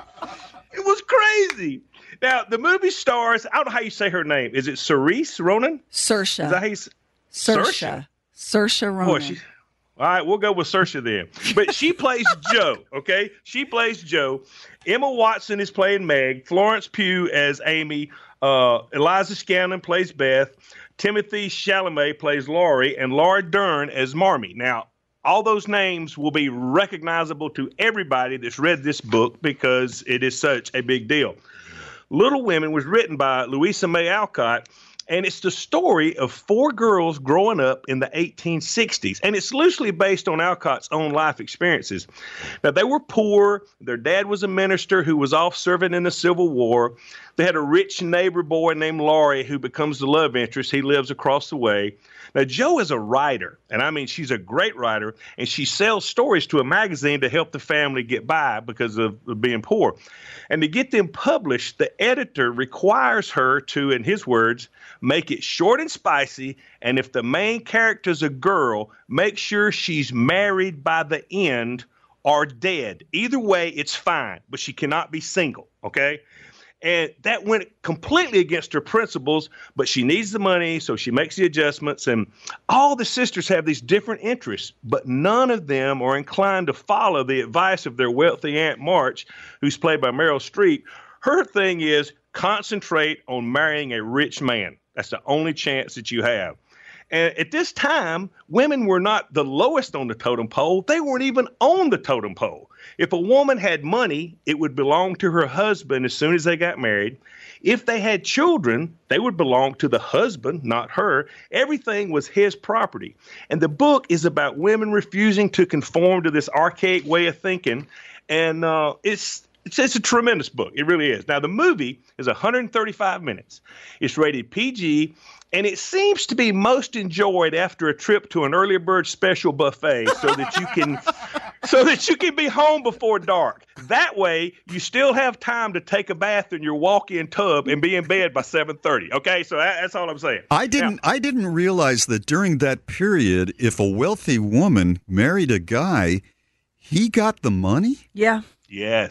It was crazy. Now, the movie stars, I don't know how you say her name. Is it Saoirse Ronan? Saoirse. Is that how you say Saoirse. Saoirse Ronan. Boy, she, all right, we'll go with Saoirse then. But she plays Joe, okay? She plays Joe. Emma Watson is playing Meg. Florence Pugh as Amy. Uh, Eliza Scanlon plays Beth. Timothy Chalamet plays Laurie. And Laura Dern as Marmee. Now, all those names will be recognizable to everybody that's read this book because it is such a big deal. Little Women was written by Louisa May Alcott. And it's the story of four girls growing up in the eighteen sixties. And it's loosely based on Alcott's own life experiences. Now, they were poor. Their dad was a minister who was off serving in the Civil War. They had a rich neighbor boy named Laurie who becomes the love interest. He lives across the way. Now, Jo is a writer, and I mean, she's a great writer, and she sells stories to a magazine to help the family get by because of, of being poor. And to get them published, the editor requires her to, in his words, make it short and spicy, and if the main character's a girl, make sure she's married by the end or dead. Either way, it's fine, but she cannot be single, okay? And that went completely against her principles, but she needs the money, so she makes the adjustments. And all the sisters have these different interests, but none of them are inclined to follow the advice of their wealthy Aunt March, who's played by Meryl Streep. Her thing is concentrate on marrying a rich man. That's the only chance that you have. And at this time, women were not the lowest on the totem pole. They weren't even on the totem pole. If a woman had money, it would belong to her husband as soon as they got married. If they had children, they would belong to the husband, not her. Everything was his property. And the book is about women refusing to conform to this archaic way of thinking. And uh, it's It's, it's a tremendous book. It really is. Now, the movie is one hundred thirty-five minutes. It's rated P G, and it seems to be most enjoyed after a trip to an early bird special buffet so that you can so that you can be home before dark. That way, you still have time to take a bath in your walk-in tub and be in bed by seven thirty. Okay? So that, that's all I'm saying. I didn't now, I didn't realize that during that period, if a wealthy woman married a guy, he got the money? Yeah. Yes.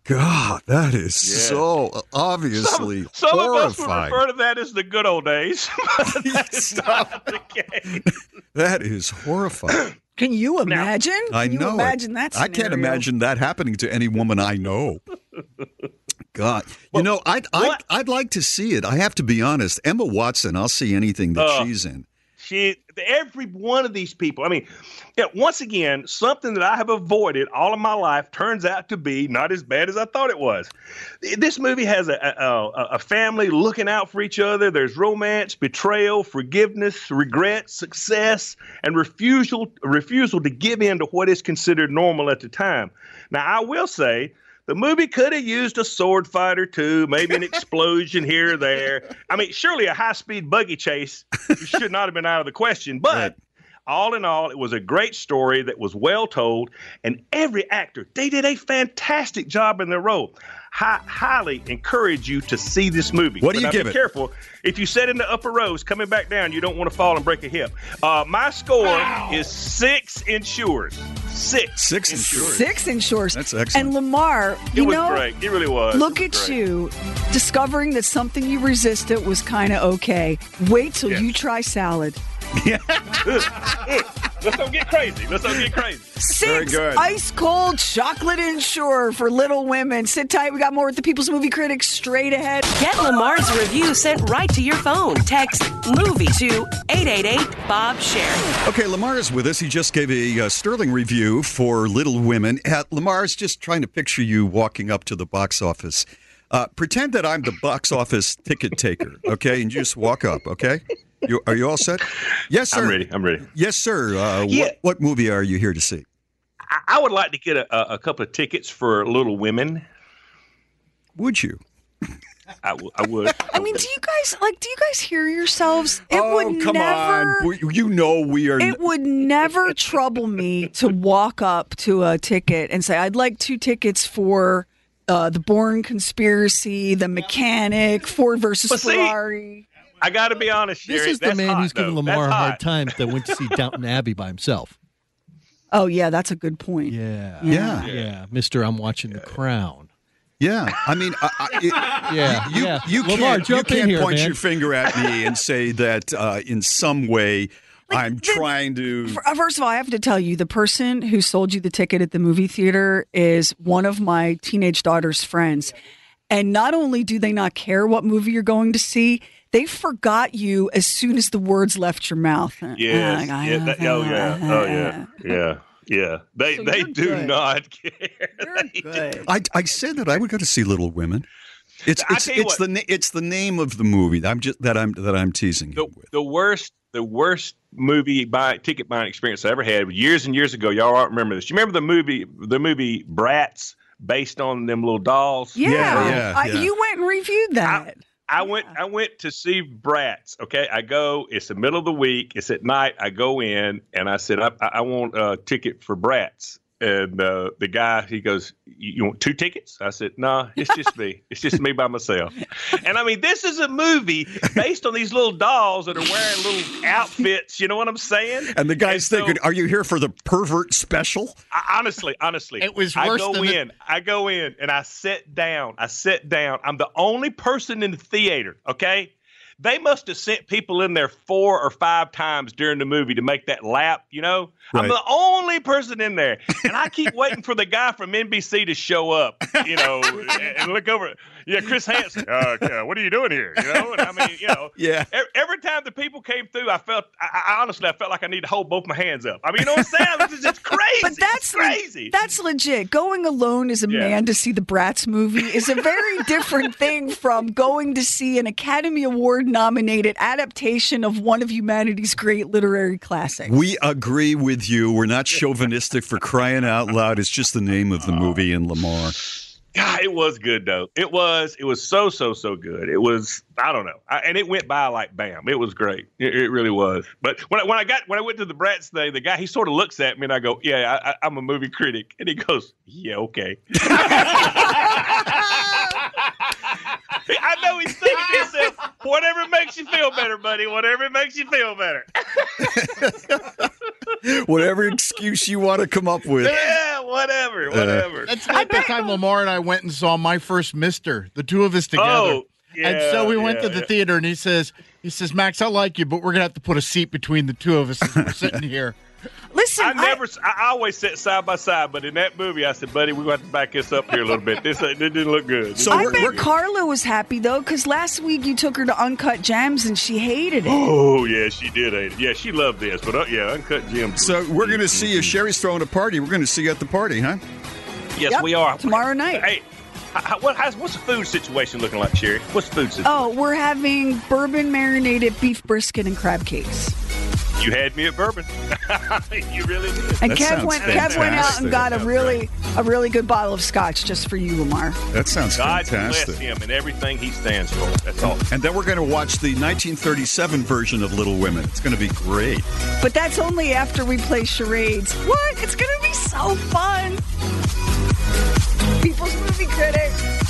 God, that is Yeah. so obviously Some, some of us would horrifying. refer to that as the good old days. But that's not the case. That is horrifying. Can you imagine? I Can you know. it. imagine that I can't scenario? imagine that happening to any woman I know. God, you know, I'd, I'd I'd like to see it. I have to be honest. Emma Watson, I'll see anything that Uh, she's in. She, every one of these people. I mean, yeah, once again, something that I have avoided all of my life turns out to be not as bad as I thought it was. This movie has a, a, a family looking out for each other. There's romance, betrayal, forgiveness, regret, success, and refusal refusal to give in to what is considered normal at the time. Now, I will say, the movie could have used a sword fight or two, maybe an explosion here or there. I mean, surely a high-speed buggy chase should not have been out of the question. But right. all in all, it was a great story that was well told, and every actor, they did a fantastic job in their role. Hi- highly encourage you to see this movie. What do you now, give be it? Careful. If you sit in the upper rows, coming back down, you don't want to fall and break a hip. Uh, my score Ow. is six insures. Six. Six insures. Six insures. That's excellent. And Lamar, you it was know, great. It really was. Look it was at great. you, discovering that something you resisted was kind of okay. Wait till Yeah. you try salad. Let's don't get crazy. Let's don't get crazy. Six ice cold chocolate Ensure for little women. Sit tight. We got more with the People's Movie Critics straight ahead. Get Lamar's review sent right to your phone. Text MOVIE to eight eight eight, Bob Sherry. Okay, Lamar is with us. He just gave a uh, sterling review for Little Women. Uh, Lamar's just trying to picture you walking up to the box office. Uh, pretend that I'm the box office ticket taker, okay? And you just walk up, okay? You, are you all set? Yes, sir. I'm ready. I'm ready. Yes, sir. Uh, Yeah. what, what movie are you here to see? I, I would like to get a, a couple of tickets for Little Women. Would you? I, w- I would. I mean, do you guys like? Do you guys hear yourselves? It oh, would come never, on. We- You know we are. It would never trouble me to walk up to a ticket and say, "I'd like two tickets for uh, the Bourne Conspiracy, The Mechanic, Ford versus But see, Ferrari." I got to be honest, Sherry. This is the that's man hot, who's giving though. Lamar a That's hard hot. time that went to see Downton Abbey by himself. Oh yeah, that's a good point. Yeah, Yeah. yeah, Mister I'm watching The Crown. Yeah, I mean, I, I, it, Yeah, you, yeah. you Lamar, can't, you jump in can't here, point man. your finger at me and say that uh, in some way I'm trying to. F- uh, First of all, I have to tell you, the person who sold you the ticket at the movie theater is one of my teenage daughter's friends. And not only do they not care what movie you're going to see, they forgot you as soon as the words left your mouth. Yes. Uh, yeah, that, oh, yeah. Oh, yeah. Yeah. Yeah. They So they you're do good. not care. You're They good. I, I said that I would go to see Little Women. It's I it's tell you it's what. the na- it's the name of the movie. I'm just that I'm that I'm teasing The, you with. the worst the worst movie buy ticket buying experience I ever had was years and years ago. Y'all all remember this. You remember the movie the movie Bratz based on them little dolls? Yeah. Yeah, yeah, I, yeah. You went and reviewed that. I went I went to see Bratz. Okay, I go. It's the middle of the week. It's at night. I go in and I said I, I want a ticket for Bratz. And uh, the guy, he goes, "You want two tickets?" I said, "No, it's just me. It's just me by myself." And I mean, this is a movie based on these little dolls that are wearing little outfits. You know what I'm saying? And the guy's so- thinking, "Are you here for the pervert special?" I, honestly, honestly, It was I worse go than the- in, I go in, and I sit down. I sit down. I'm the only person in the theater. Okay, they must have sent people in there four or five times during the movie to make that lap. You know, I'm Right. the only person in there, and I keep waiting for the guy from N B C to show up. You know, and, and look over. Yeah, Chris Hansen. Uh, uh, what are you doing here? You know, and I mean, you know, Yeah. Every, every time the people came through, I felt, I, I honestly, I felt like I need to hold both my hands up. I mean, you know what I'm saying? It's just crazy. But that's It's crazy. That's legit. Going alone as a Yeah. man to see the Bratz movie is a very different thing from going to see an Academy Award nominated adaptation of one of humanity's great literary classics. We agree with you. We're not chauvinistic for crying out loud. It's just the name of the movie in Lamar. God, it was good though. It was. It was so so so good. It was. I don't know. I, and it went by like bam. It was great. It, it really was. But when I, when I got when I went to the Bratz thing, the guy he sort of looks at me and I go, "Yeah, I, I, I'm a movie critic," and he goes, "Yeah, okay." I know he's thinking to himself, "Whatever makes you feel better, buddy. Whatever makes you feel better." Whatever excuse you want to come up with. Yeah, whatever, whatever. That's like the time Lamar and I went and saw My First Mister, the two of us together. Oh, yeah, and so we went yeah, to the yeah. theater, and he says, he says, Max, I like you, but we're going to have to put a seat between the two of us as we're sitting here. Listen, I never, I, I always sit side by side, but in that movie, I said, buddy, we're going to have to back this up here a little bit. This, uh, this didn't look good. So I we're- bet we're- Carla was happy, though, because last week you took her to Uncut Gems, and she hated it. Oh, yeah, she did hate it. Yeah, she loved this, but uh, yeah, Uncut Gems. So we're going to see you. Sherry's throwing a party. We're going to see you at the party, huh? Yes, Yep, we are. tomorrow night. Hey, how, what, how's, what's the food situation looking like, Sherry? What's the food situation? Oh, we're having bourbon marinated beef brisket and crab cakes. You had me at bourbon. You really did. And That Kev sounds went, Kev went out fantastic. and got a really, a really good bottle of scotch just for you, Lamar. That sounds God fantastic. bless him and everything he stands for. That's all. And then we're going to watch the nineteen thirty-seven version of Little Women. It's going to be great. But that's only after we play charades. What? It's going to be so fun. People's Movie Critic.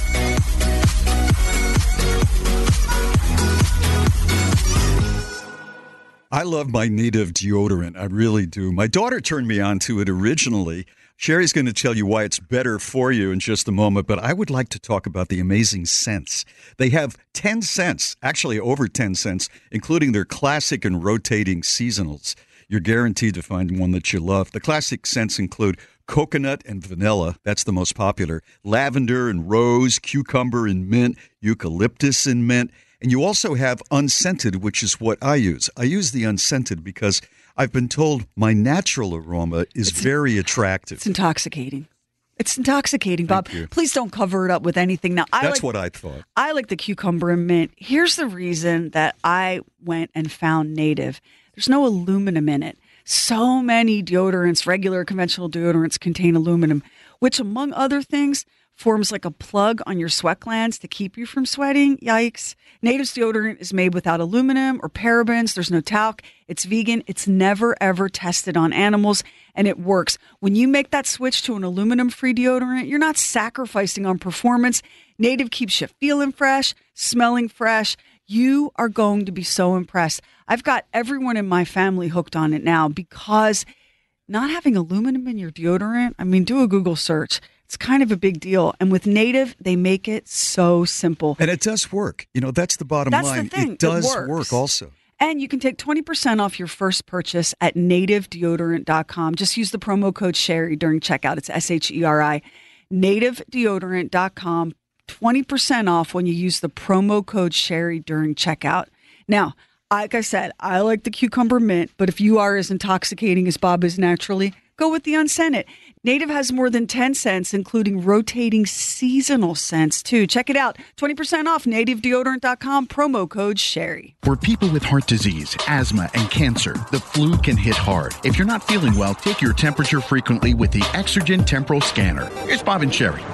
I love my native deodorant. I really do. My daughter turned me on to it originally. Sherry's going to tell you why it's better for you in just a moment, but I would like to talk about the amazing scents. They have ten scents, actually over ten scents, including their classic and rotating seasonals. You're guaranteed to find one that you love. The classic scents include coconut and vanilla. That's the most popular. Lavender and rose, cucumber and mint, eucalyptus and mint. And you also have unscented, which is what I use. I use the unscented because I've been told my natural aroma is It's- very attractive. It's intoxicating. It's intoxicating, Bob. Thank you. Please don't cover it up with anything. Now, I That's like, what I thought. I like the cucumber and mint. Here's the reason that I went and found Native. There's no aluminum in it. So many deodorants, regular conventional deodorants, contain aluminum, which, among other things, forms like a plug on your sweat glands to keep you from sweating. Yikes. Native's deodorant is made without aluminum or parabens. There's no talc. It's vegan. It's never, ever tested on animals, and it works. When you make that switch to an aluminum-free deodorant, you're not sacrificing on performance. Native keeps you feeling fresh, smelling fresh. You are going to be so impressed. I've got everyone in my family hooked on it now because not having aluminum in your deodorant, I mean, do a Google search. It's kind of a big deal. And with Native, they make it so simple. And it does work. You know, that's the bottom That's the line. thing. It does It works. work also. And you can take twenty percent off your first purchase at native deodorant dot com. Just use the promo code Sherry during checkout. It's S H E R I. native deodorant dot com. twenty percent off when you use the promo code Sherry during checkout. Now, like I said, I like the cucumber mint, but if you are as intoxicating as Bob is naturally, go with the unscented. Native has more than ten scents, including rotating seasonal scents, too. Check it out. twenty percent off native deodorant dot com, promo code Sherry. For people with heart disease, asthma, and cancer, the flu can hit hard. If you're not feeling well, take your temperature frequently with the Exergen Temporal Scanner. Here's Bob and Sherry.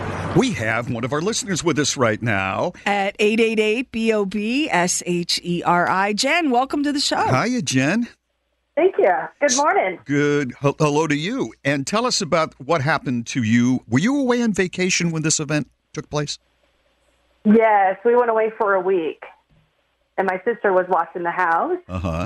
We have one of our listeners with us right now. At eight eight eight, B O B, S H E R I. Jen, welcome to the show. Hiya, Jen. Thank you. Good morning. Good. H- Hello to you. And tell us about what happened to you. Were you away on vacation when this event took place? Yes, we went away for a week, and my sister was watching the house. Uh-huh.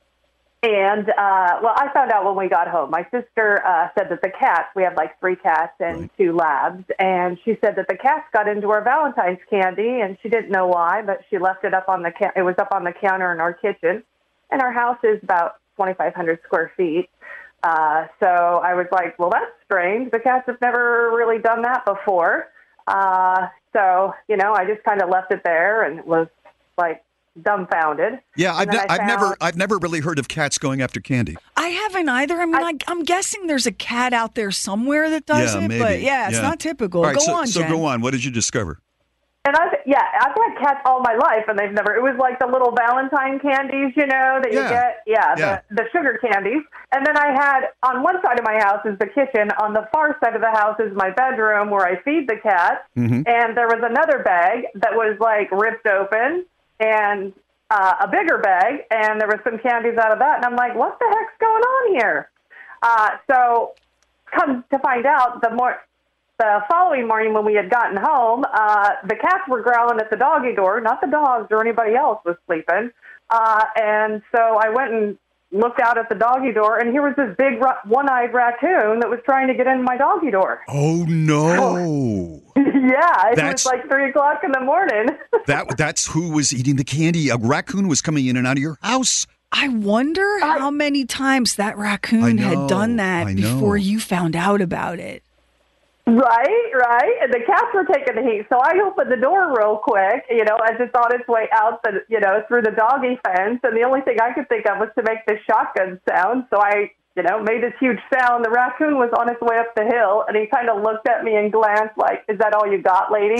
And, uh, well, I found out when we got home. My sister uh, said that the cats, we have like three cats and right. two labs, and she said that the cats got into our Valentine's candy, and she didn't know why, but she left it up on the, ca- it was up on the counter in our kitchen. And our house is about twenty-five hundred square feet. Uh, so I was like, well, that's strange. The cats have never really done that before. Uh, so, you know, I just kind of left it there and was like dumbfounded. Yeah, I've, And then ne- I I've found- never I've never really heard of cats going after candy. I haven't either. I mean, I, I'm guessing there's a cat out there somewhere that does yeah, it, maybe. but yeah, it's Yeah. not typical. All right, go so, on, so Jen. go on. What did you discover? And I've, yeah, I've had cats all my life, and they've never, it was like the little Valentine candies, you know, that Yeah. you get, yeah, Yeah. The, the sugar candies. And then I had, on one side of my house is the kitchen, on the far side of the house is my bedroom where I feed the cats, Mhm. and there was another bag that was like ripped open, and uh, a bigger bag, and there was some candies out of that, and I'm like, what the heck's going on here? Uh, so, come to find out, the more... The following morning when we had gotten home, uh, the cats were growling at the doggy door. Not the dogs or anybody else was sleeping. Uh, and so I went and looked out at the doggy door, and here was this big ra- one-eyed raccoon that was trying to get in my doggy door. Oh, no. Yeah, it That's- was like three o'clock in the morning. that That's who was eating the candy. A raccoon was coming in and out of your house. I wonder how many times that raccoon I know, had done that I know. before you found out about it. Right, right. And the cats were taking the heat. So I opened the door real quick, you know, as it's on its way out, the, you know, through the doggy fence. And the only thing I could think of was to make this shotgun sound. So I, you know, made this huge sound. The raccoon was on its way up the hill, and he kind of looked at me and glanced like, is that all you got, lady?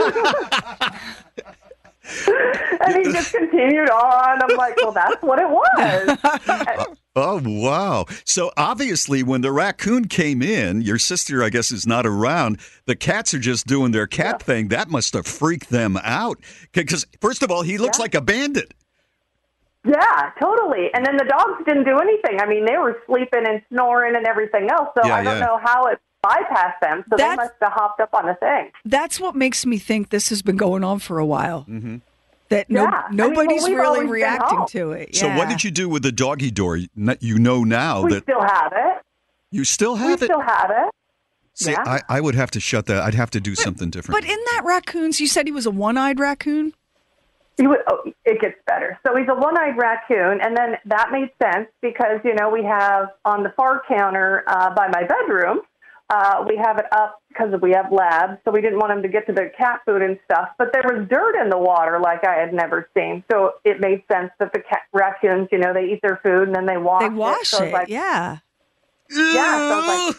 And he just continued on. I'm like, well, that's what it was. Oh, wow. So obviously, when the raccoon came in, your sister, I guess, is not around. The cats are just doing their cat yeah. thing. That must have freaked them out. Because, first of all, he looks yeah. like a bandit. Yeah, totally. And then the dogs didn't do anything. I mean, they were sleeping and snoring and everything else. So yeah, I don't yeah. know how it bypassed them. So That's, they must have hopped up on the thing. That's what makes me think this has been going on for a while. Mm-hmm. That no, yeah. nobody's I mean, well, really always reacting to it. So yeah. what did you do with the doggy door? You know now we that... still have it. You still have we it? We still have it. See, yeah. I, I would have to shut that. I'd have to do but, something different. But in that raccoon's, you said he was a one-eyed raccoon? He was, oh, it gets better. So he's a one-eyed raccoon, and then that made sense because, you know, we have on the far counter uh, by my bedroom, uh, we have it up because we have labs, so we didn't want him to get to the cat food and stuff. But there was dirt in the water like I had never seen, so it made sense that the cat, raccoons, you know, they eat their food and then they wash it. They wash it, so it, like, yeah. Yeah, so I was like,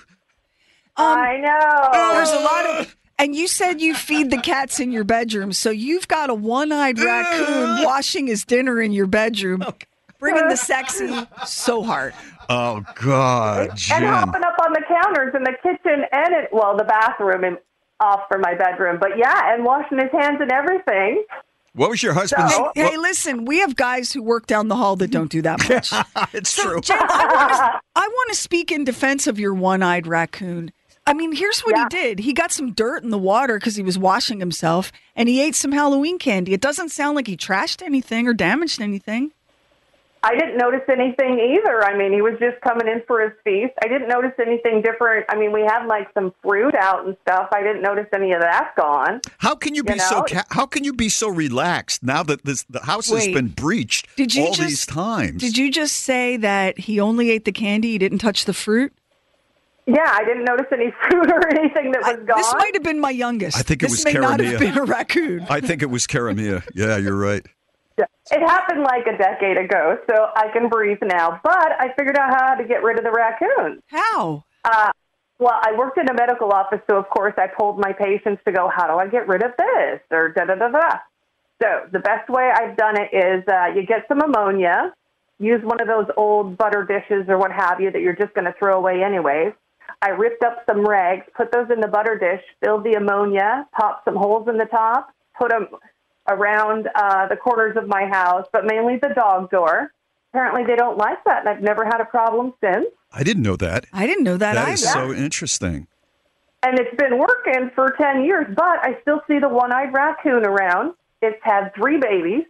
um, I know. There's a lot of... And you said you feed the cats in your bedroom, so you've got a one-eyed raccoon washing his dinner in your bedroom, okay. bringing the sexy so hard. Oh, God, Jen. And hopping up on the counters in the kitchen and, it, well, the bathroom and off from my bedroom. But, yeah, and washing his hands and everything. What was your husband's... So, hey, hey, listen, we have guys who work down the hall that don't do that much. It's so, true. Jen, I want to speak in defense of your one-eyed raccoon. I mean, here's what yeah. he did. He got some dirt in the water because he was washing himself, and he ate some Halloween candy. It doesn't sound like he trashed anything or damaged anything. I didn't notice anything either. I mean, he was just coming in for his feast. I didn't notice anything different. I mean, we had like some fruit out and stuff. I didn't notice any of that gone. How can you be you so know? ca- How can you be so relaxed now that this the house Wait, has been breached did you all just, these times? Did you just say that he only ate the candy, he didn't touch the fruit? Yeah, I didn't notice any fruit or anything that was I, gone. this might have been my youngest. I think it this was may not Karamia. have been a raccoon. I think it was Karamia. Yeah, you're right. It happened like a decade ago, so I can breathe now. But I figured out how to get rid of the raccoons. How? Uh, well, I worked in a medical office, so of course I told my patients to go, how do I get rid of this? Or da-da-da-da. So the best way I've done it is uh, you get some ammonia, use one of those old butter dishes or what have you that you're just going to throw away anyways. I ripped up some rags, put those in the butter dish, filled the ammonia, popped some holes in the top, put them around uh, the corners of my house, but mainly the dog door. Apparently they don't like that, and I've never had a problem since. I didn't know that. I didn't know that, that either. That is so interesting. And it's been working for ten years, but I still see the one-eyed raccoon around. It's had three babies.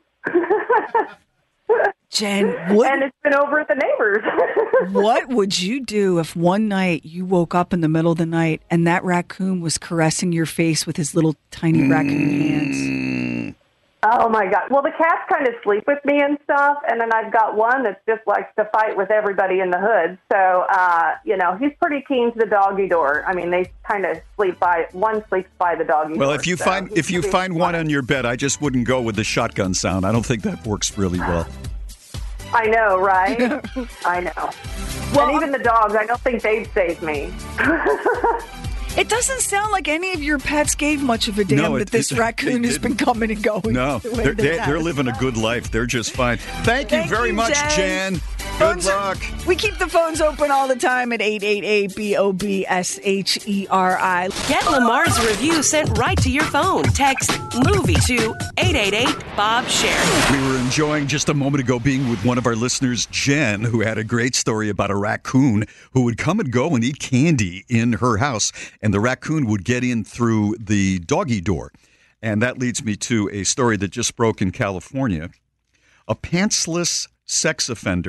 Jen, what, and it's been over at the neighbors. What would you do if one night you woke up in the middle of the night and that raccoon was caressing your face with his little tiny mm. raccoon hands? Oh, my God. Well, the cats kind of sleep with me and stuff, and then I've got one that just likes to fight with everybody in the hood. So, uh, you know, he's pretty keen to the doggy door. I mean, they kind of sleep by, one sleeps by the doggy well, door. Well, if you so find if you find one on your bed, I just wouldn't go with the shotgun sound. I don't think that works really well. I know, right? I know. Well, and even the dogs, I don't think they'd save me. It doesn't sound like any of your pets gave much of a damn no, it, that this it, raccoon has been coming and going. No, the they're, they're, they're living a good life. They're just fine. Thank you Thank very you, much, Jen. Jen. Phones Good are, luck. we keep the phones open all the time at eight eight eight, B O B S H E R I. Get Lamar's review sent right to your phone. Text MOVIE to eight eight eight, Bob Sherry. We were enjoying just a moment ago being with one of our listeners, Jen, who had a great story about a raccoon who would come and go and eat candy in her house, and the raccoon would get in through the doggy door. And that leads me to a story that just broke in California. A pantsless sex offender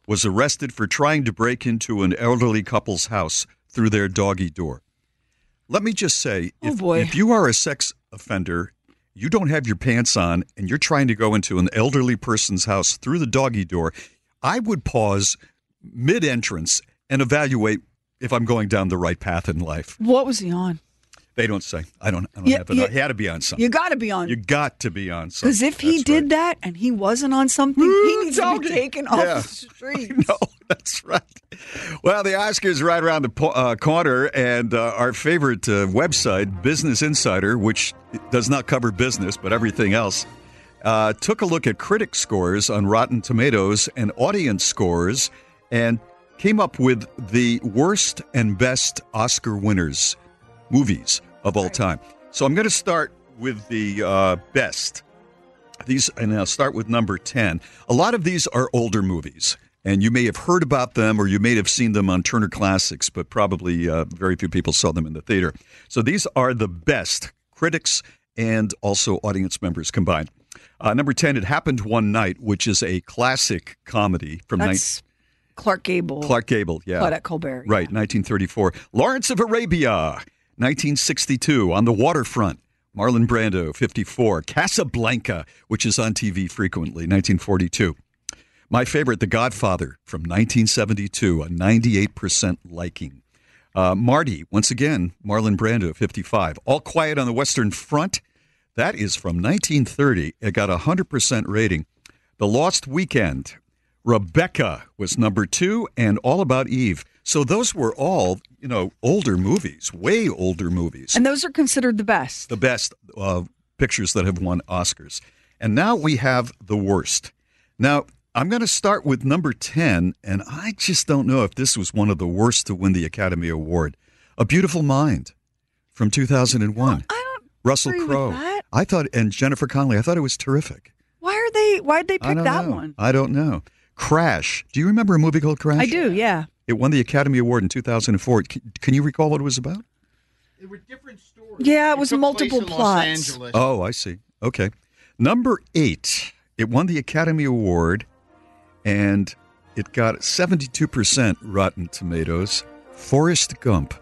was arrested for trying to break into an elderly couple's house through their doggy door. Let me just say, Oh, if, boy. if you are a sex offender, you don't have your pants on, and you're trying to go into an elderly person's house through the doggy door, I would pause mid-entrance and evaluate if I'm going down the right path in life. What was he on? They don't say. I don't, I don't Yeah, have it. yeah. He had to be on something. You got to be on. You got to be on something. Because if he That's did right. that and he wasn't on something, he needs to doggy. be taken off Yeah. the streets. No, that's right. Well, the Oscars are right around the po- uh, corner, and uh, our favorite uh, website, Business Insider, which does not cover business but everything else, uh, took a look at critic scores on Rotten Tomatoes and audience scores and came up with the worst and best Oscar winners movies of all time. So I'm going to start with the uh, best. These, and I'll start with number ten. A lot of these are older movies, and you may have heard about them or you may have seen them on Turner Classics, but probably uh, very few people saw them in the theater. So these are the best, critics and also audience members combined. Uh, number ten, It Happened One Night, which is a classic comedy from That's Clark Gable. Clark Gable, yeah. Claudette Colbert. Right, nineteen thirty-four. Lawrence of Arabia, nineteen sixty-two. On the Waterfront, Marlon Brando, fifty-four. Casablanca, which is on T V frequently, nineteen forty-two. My favorite, The Godfather, from nineteen seventy-two, a ninety-eight percent liking. Uh, Marty, once again, Marlon Brando, fifty-five. All Quiet on the Western Front, that is from nineteen thirty. It got a one hundred percent rating. The Lost Weekend, Rebecca was number two, and All About Eve. So those were all, you know, older movies, way older movies. And those are considered the best. The best uh, pictures that have won Oscars. And now we have the worst. Now, I'm going to start with number ten, and I just don't know if this was one of the worst to win the Academy Award. A Beautiful Mind from two thousand one. I don't Russell agree with Crowe. that. I thought, and Jennifer Connelly, I thought it was terrific. Why are they? Why'd they I pick don't that know. one? I don't know. Crash. Do you remember a movie called Crash? I do. Yeah. It won the Academy Award in two thousand four. Can, can you recall what it was about? They were different stories. Yeah, it was took multiple place in Los plots. Angeles. Oh, I see. Okay. Number eight. It won the Academy Award, and it got seventy-two percent Rotten Tomatoes. Forrest Gump.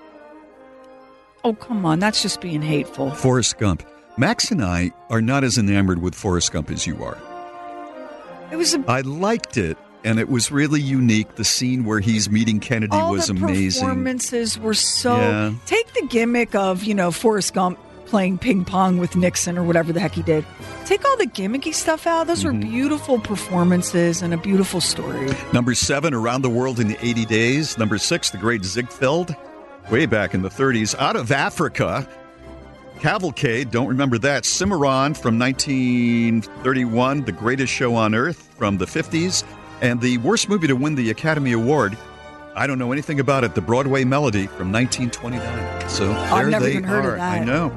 Oh, come on. That's just being hateful. Forrest Gump. Max and I are not as enamored with Forrest Gump as you are. It was a, I liked it, and it was really unique. The scene where he's meeting Kennedy all was the amazing. performances were so. Yeah. Take the gimmick of, you know, Forrest Gump playing ping pong with Nixon or whatever the heck he did. Take all the gimmicky stuff out. Those Mm-hmm. are beautiful performances and a beautiful story. Number seven, Around the World in eighty days. Number six, The Great Ziegfeld, way back in the thirties. Out of Africa, Cavalcade, don't remember that. Cimarron from nineteen thirty-one, The Greatest Show on Earth from the fifties. And the worst movie to win the Academy Award, I don't know anything about it, The Broadway Melody from nineteen twenty-nine. So there I've never they even heard of are. that. I know.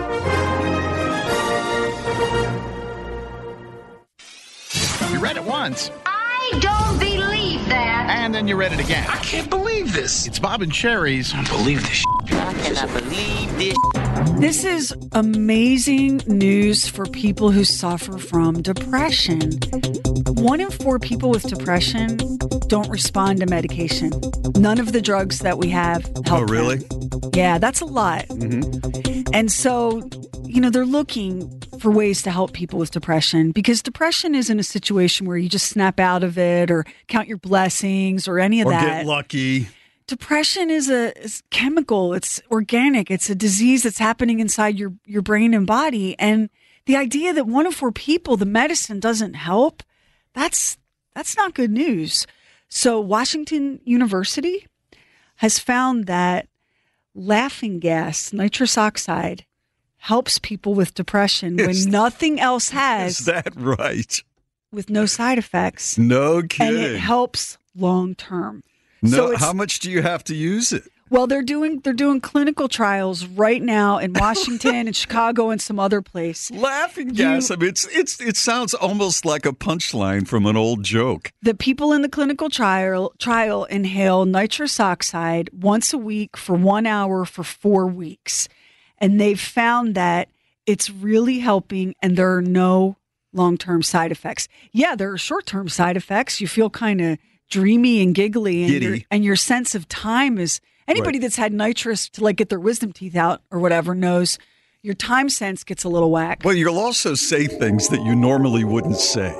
You read it once, I don't believe that. and then you read it again. I can't believe this. It's Bob and Sherry's. I believe this. I cannot believe this. This is amazing news for people who suffer from depression. One in four people with depression don't respond to medication. None of the drugs that we have help. Oh, really? them. Yeah, that's a lot. Mm-hmm. And so, you know, they're looking for ways to help people with depression, because depression isn't a situation where you just snap out of it or count your blessings or any of Or that. get lucky. Depression is a is chemical. It's organic. It's a disease that's happening inside your, your brain and body. And the idea that one in four people, the medicine doesn't help, that's that's not good news. So Washington University has found that laughing gas, nitrous oxide, helps people with depression Is- when nothing else has, Is that right? with no side effects. No And kidding. it helps long term. No, So it's- how much do you have to use it? Well, they're doing they're doing clinical trials right now in Washington and Chicago and some other place. Laughing gas. I mean, it's it's it sounds almost like a punchline from an old joke. The people in the clinical trial trial inhale nitrous oxide once a week for one hour for four weeks. And they've found that it's really helping, and there are no long-term side effects. Yeah, there are short-term side effects. You feel kind of dreamy and giggly, and Giddy. your, and your sense of time is anybody Right. that's had nitrous to like get their wisdom teeth out or whatever knows your time sense gets a little whack. Well, you'll also say things that you normally wouldn't say.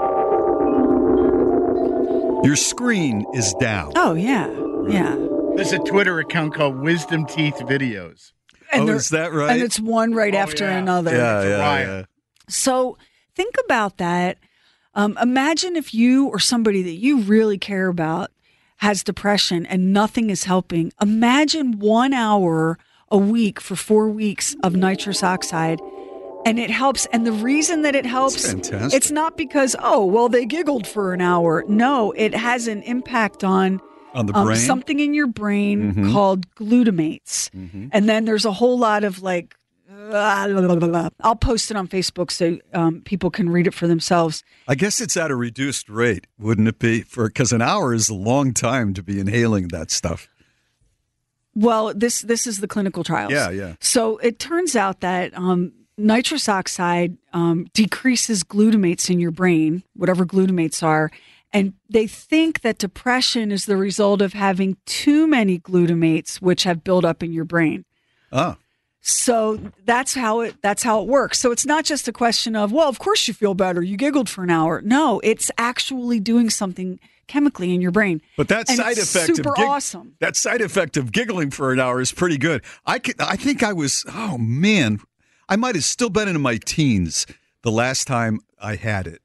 Your screen is down. Oh yeah, yeah. There's a Twitter account called Wisdom Teeth Videos. And oh, they're- is that right? And it's one right Oh, after yeah. another. yeah, It's a yeah, riot. yeah. So think about that. Um, imagine if you or somebody that you really care about has depression and nothing is helping. Imagine one hour a week for four weeks of nitrous oxide. And it helps. And the reason that it helps, fantastic. it's not because, oh, well, they giggled for an hour. No, it has an impact on On the um, brain? something in your brain Mhm. called glutamates. Mhm. And then there's a whole lot of like, blah, blah, blah, blah, blah. I'll post it on Facebook so um, people can read it for themselves. I guess it's at a reduced rate, wouldn't it be? For because an hour is a long time to be inhaling that stuff. Well, this this is the clinical trials. Yeah, yeah. So it turns out that um, nitrous oxide um, decreases glutamates in your brain, whatever glutamates are, and they think that depression is the result of having too many glutamates, which have built up in your brain. Oh, So that's how it that's how it works. So it's not just a question of, well, of course you feel better. You giggled for an hour. No, it's actually doing something chemically in your brain. but that And side it's effect super of gig- awesome. that side effect of giggling for an hour is pretty good. I could, I think I was. Oh man, I might have still been in my teens the last time I had it.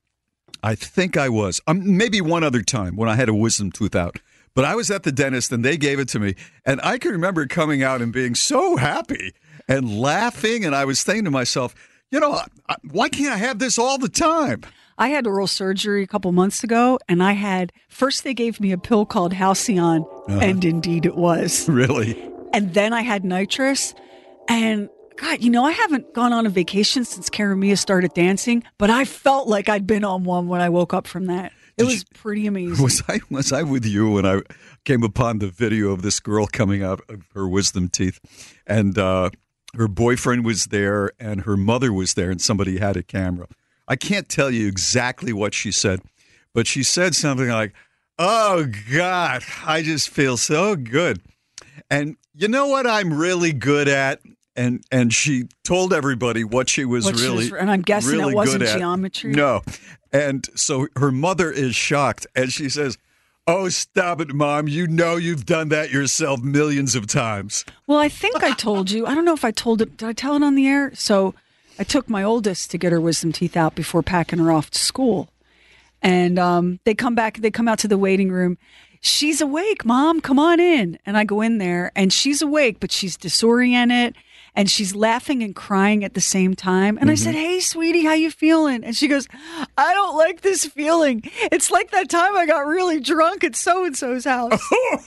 I think I was. Um, maybe one other time when I had a wisdom tooth out. But I was at the dentist and they gave it to me. And I can remember coming out and being so happy and laughing. And I was thinking to myself, you know, I- why can't I have this all the time? I had oral surgery a couple months ago, and I had first they gave me a pill called Halcyon, Uh-huh. and indeed it was. Really? And then I had nitrous, and God, you know, I haven't gone on a vacation since Cara Mia started dancing, but I felt like I'd been on one when I woke up from that. It Did was you- pretty amazing. Was I was I with you when I came upon the video of this girl coming out of her wisdom teeth, and uh, her boyfriend was there, and her mother was there, and somebody had a camera. I can't tell you exactly what she said, but she said something like, "Oh God, I just feel so good," and you know what I'm really good at. And and she told everybody what she was What she really, was- and I'm guessing it really wasn't good at. geometry? No, and so her mother is shocked, and she says, "Oh, stop it, Mom! You know you've done that yourself millions of times." Well, I think I told you. I don't know if I told it. Did I tell it on the air? So I took my oldest to get her wisdom teeth out before packing her off to school. And um, they come back, they come out to the waiting room. She's awake, Mom, come on in. And I go in there and she's awake, but she's disoriented and she's laughing and crying at the same time. And I said, "Hey, sweetie, how you feeling?" And she goes, "I don't like this feeling. It's like that time I got really drunk at so-and-so's house."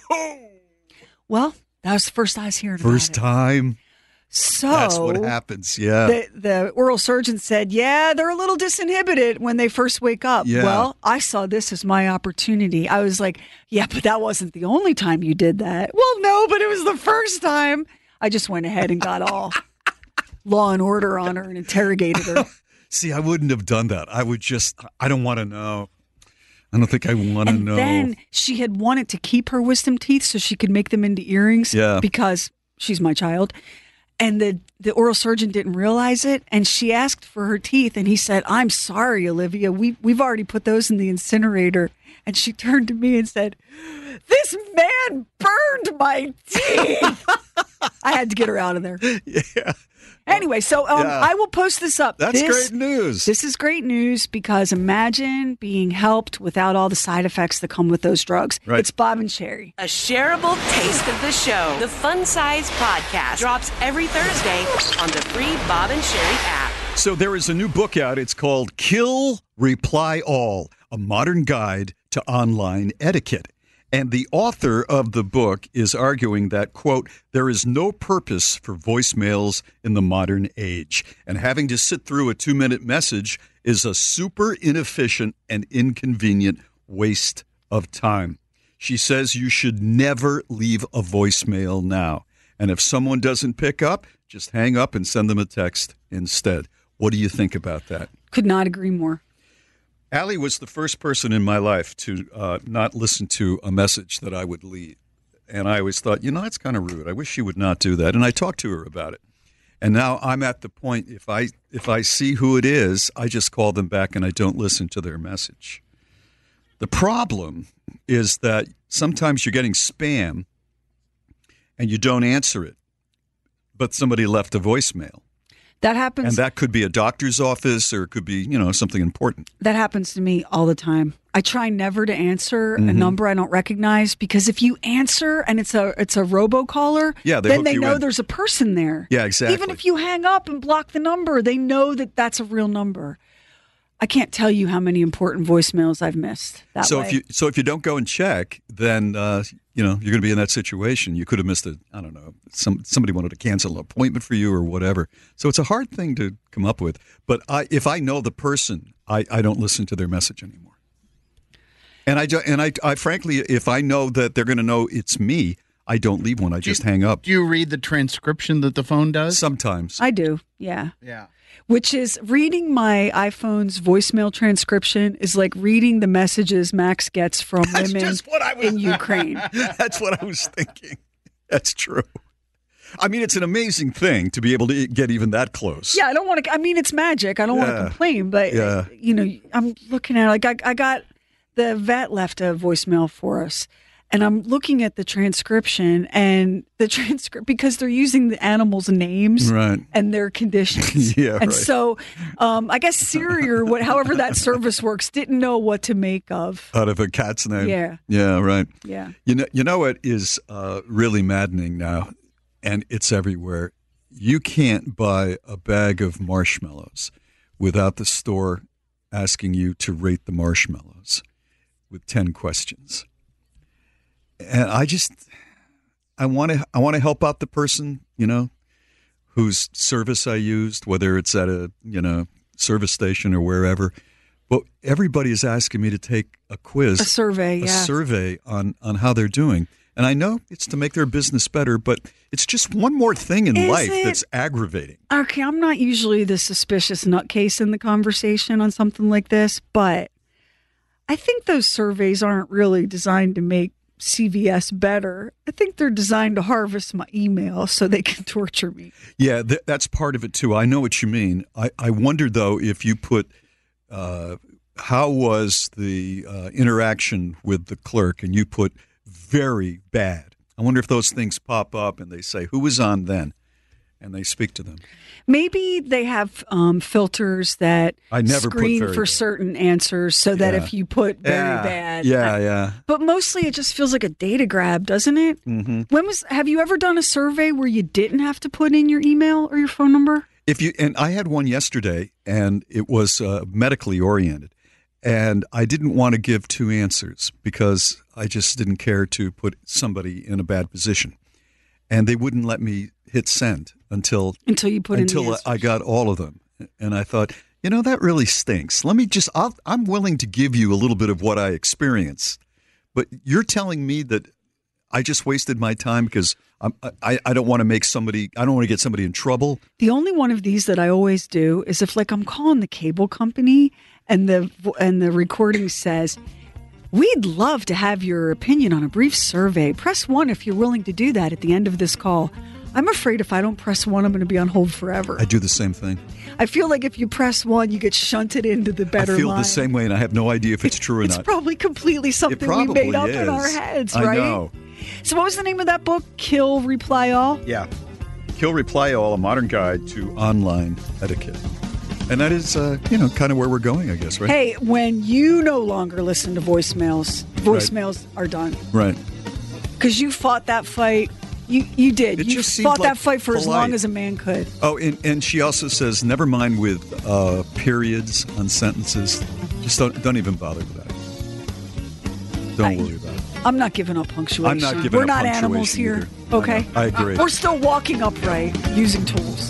Well, that was the first I was hearing about First it. time. So That's what happens. Yeah. The, the oral surgeon said, yeah, they're a little disinhibited when they first wake up. Yeah. Well, I saw this as my opportunity. I was like, yeah, but that wasn't the only time you did that. Well, no, but it was the first time. I just went ahead and got all law and order on her and interrogated her. See, I wouldn't have done that. I would just. I don't want to know. I don't think I want to And know. then she had wanted to keep her wisdom teeth so she could make them into earrings Yeah. because she's my child. And the, the oral surgeon didn't realize it. And she asked for her teeth. And he said, "I'm sorry, Olivia. We, we've already put those in the incinerator." And she turned to me and said, "This man burned my teeth." I had to get her out of there. Yeah. Anyway, so um, Yeah. I will post this up. That's This- great news. This is great news because imagine being helped without all the side effects that come with those drugs. Right. It's Bob and Sherry. A shareable taste of the show. The Fun Size Podcast drops every Thursday on the free Bob and Sherry app. So there is a new book out. It's called Kill, Reply All, a modern guide to online etiquette. And the author of the book is arguing that, quote, there is no purpose for voicemails in the modern age. And having to sit through a two-minute message is a super inefficient and inconvenient waste of time. She says you should never leave a voicemail now. And if someone doesn't pick up, just hang up and send them a text instead. What do you think about that? Could not agree more. Allie was the first person in my life to uh, not listen to a message that I would leave. And I always thought, you know, that's kind of rude. I wish she would not do that. And I talked to her about it. And now I'm at the point, if I if I see who it is, I just call them back and I don't listen to their message. The problem is that sometimes you're getting spam and you don't answer it, but somebody left a voicemail. That happens. And that could be a doctor's office or it could be, you know, something important. That happens to me all the time. I try never to answer Mm-hmm. a number I don't recognize because if you answer and it's a it's a robocaller, Yeah, they then hook they you know in. there's a person there. Yeah, exactly. Even if you hang up and block the number, they know that that's a real number. I can't tell you how many important voicemails I've missed that so way. if you so if you don't go and check, then uh, you know you're going to be in that situation. You could have missed a I don't know some somebody wanted to cancel an appointment for you or whatever. So it's a hard thing to come up with. But I, if I know the person, I, I don't listen to their message anymore. And I ju- and I, I frankly, if I know that they're going to know it's me, I don't leave one. I just hang up. Do you read the transcription that the phone does? Sometimes. I do, yeah. Yeah. Which is reading my iPhone's voicemail transcription is like reading the messages Max gets from That's women just what I was, in Ukraine. That's what I was thinking. That's true. I mean, it's an amazing thing to be able to get even that close. Yeah, I don't want to. I mean, it's magic. I don't want Yeah. to complain, but Yeah. you know, I'm looking at it, like I, I got the vet left a voicemail for us, and I'm looking at the transcription and the transcript because they're using the animals' names Right. and their conditions. Yeah, and right. so um, I guess Siri or what, however that service works, didn't know what to make of. Out of a cat's name. Yeah. Yeah, right. Yeah. You know, you know what is uh, really maddening now, and it's everywhere. You can't buy a bag of marshmallows without the store asking you to rate the marshmallows with ten questions. And I just, I want to, I want to help out the person, you know, whose service I used, whether it's at a, you know, service station or wherever. But everybody is asking me to take a quiz, A survey, a yeah. survey on on how they're doing. And I know it's to make their business better, but it's just one more thing in Is life it? that's aggravating. Okay, I'm not usually the suspicious nutcase in the conversation on something like this, but I think those surveys aren't really designed to make C V S better. I think they're designed to harvest my email so they can torture me. Yeah, th- that's part of it too. I know what you mean. I, I wonder though if you put uh, how was the uh, interaction with the clerk, and you put very bad. I wonder if those things pop up and they say who was on then, and they speak to them. Maybe they have um, filters that I never put screen very for bad. certain answers so that Yeah. if you put very Yeah. bad. Yeah, yeah. But mostly it just feels like a data grab, doesn't it? Mm-hmm. When was have you ever done a survey where you didn't have to put in your email or your phone number? If you and I had one yesterday, and it was uh, medically oriented, and I didn't want to give two answers because I just didn't care to put somebody in a bad position, and they wouldn't let me hit send until Until you put in the until answers. I got all of them, and I thought, you know, that really stinks. Let me just I'll, I'm willing to give you a little bit of what I experienced, but you're telling me that I just wasted my time because I'm, I I don't want to make somebody I don't want to get somebody in trouble. The only one of these that I always do is if like I'm calling the cable company and the and the recording says, "We'd love to have your opinion on a brief survey. Press one if you're willing to do that at the end of this call." I'm afraid if I don't press one, I'm going to be on hold forever. I do the same thing. I feel like if you press one, you get shunted into the better I feel line. the same way, and I have no idea if it's true or It's not. probably completely something we probably made up in is. our heads, I right? know. So what was the name of that book? Kill, Reply All? Yeah. Kill, Reply All, A Modern Guide to Online Etiquette. And that is, uh, you know, kind of where we're going, I guess, right? Hey, when you no longer listen to voicemails, voicemails are done. Right. Because you fought that fight. You you did. It you just seemed fought like that fight for as polite. long as a man could. Oh, and, and she also says, never mind with uh, periods on sentences. Just don't don't even bother with that. Don't worry about it. I'm not giving up punctuation. I'm not giving We're up not animals punctuation here. either. Okay? I know. I agree. We're still walking upright using tools.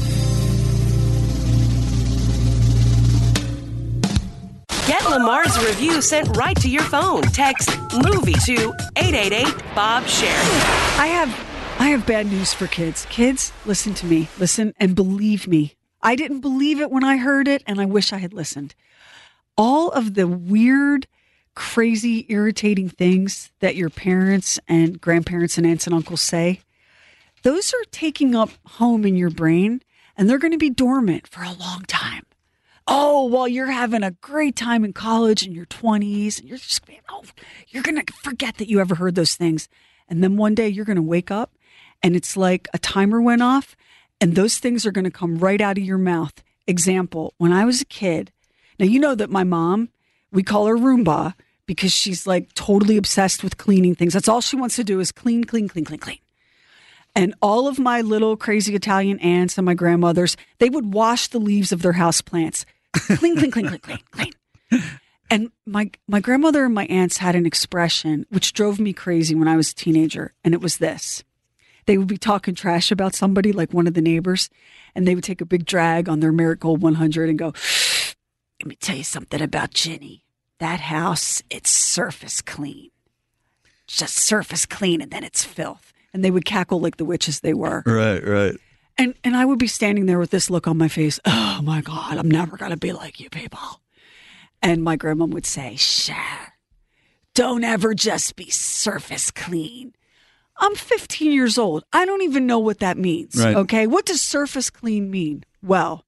Get Lamar's review sent right to your phone. Text MOVIE to eight eight eight, B O B, SHERY. I have I have bad news for kids. Kids, listen to me. Listen and believe me. I didn't believe it when I heard it, and I wish I had listened. all of the weird, crazy, irritating things that your parents and grandparents and aunts and uncles say, those are taking up home in your brain, and they're going to be dormant for a long time. Oh, while you're having a great time in college in your twenties, and you're just, oh, you're going to forget that you ever heard those things. And then one day you're going to wake up and it's like a timer went off and those things are going to come right out of your mouth. Example, when I was a kid, now you know that my mom, we call her Roomba because she's like totally obsessed with cleaning things. That's all she wants to do is clean, clean, clean, clean, clean. And all of my little crazy Italian aunts and my grandmothers, they would wash the leaves of their houseplants. Clean, clean, clean, clean, clean, clean. And my, my grandmother and my aunts had an expression which drove me crazy when I was a teenager. And it was this. They would be talking trash about somebody, like one of the neighbors, and they would take a big drag on their Marigold one hundred and go, let me tell you something about Ginny. That house, it's surface clean. Just surface clean, and then it's filth. And they would cackle like the witches they were. Right, right. And and I would be standing there with this look on my face. Oh, my God, I'm never going to be like you people. And my grandma would say, Cher, don't ever just be surface clean. I'm fifteen years old. I don't even know what that means. Right. Okay. What does surface clean mean? Well,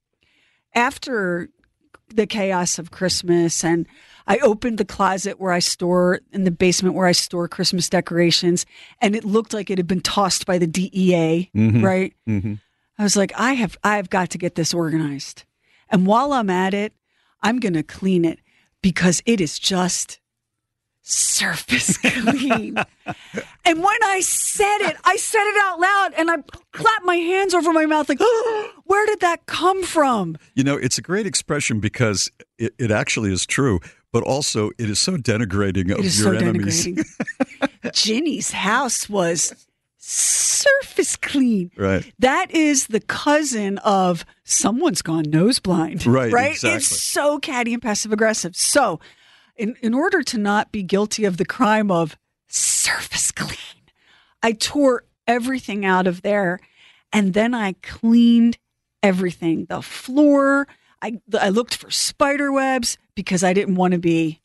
after the chaos of Christmas, and I opened the closet where I store, in the basement where I store Christmas decorations, and it looked like it had been tossed by the D E A, Mm-hmm. right? Mm-hmm. I was like, I have, I have got to get this organized. And while I'm at it, I'm going to clean it because it is just surface clean. And when I said it, I said it out loud and I clapped my hands over my mouth like, oh, where did that come from? You know, it's a great expression because it, it actually is true, but also it is so denigrating of It is your so enemies. denigrating. Ginny's house was surface clean. Right. That is the cousin of someone's gone nose blind. Right, Right. exactly. It's so catty and passive aggressive. So in, in order to not be guilty of the crime of surface clean, I tore everything out of there and then I cleaned everything. The floor, I, I looked for spider webs because I didn't want to be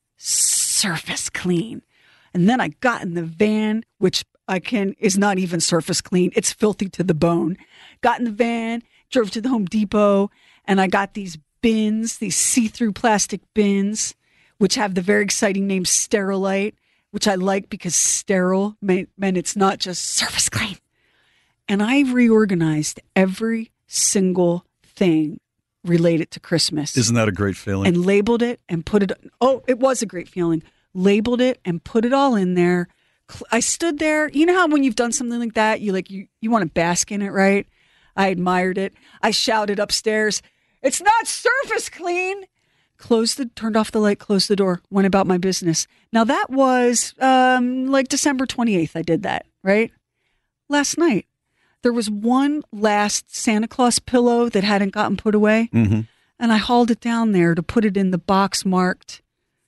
surface clean. And then I got in the van, which I can is not even surface clean. It's filthy to the bone. Got in the van, drove to the Home Depot, and I got these bins, these see-through plastic bins, which have the very exciting name Sterilite, which I like because sterile meant, meant it's not just surface clean. And I reorganized every single thing related to Christmas. Isn't that a great feeling? And labeled it and put it, oh, it was a great feeling. Labeled it and put it all in there. I stood there. You know how when you've done something like that, you like you, you want to bask in it, right? I admired it. I shouted upstairs, it's not surface clean. Closed the, turned off the light, closed the door, went about my business. Now that was um, like December twenty-eighth. I did that, right? Last night, there was one last Santa Claus pillow that hadn't gotten put away. Mm-hmm. And I hauled it down there to put it in the box marked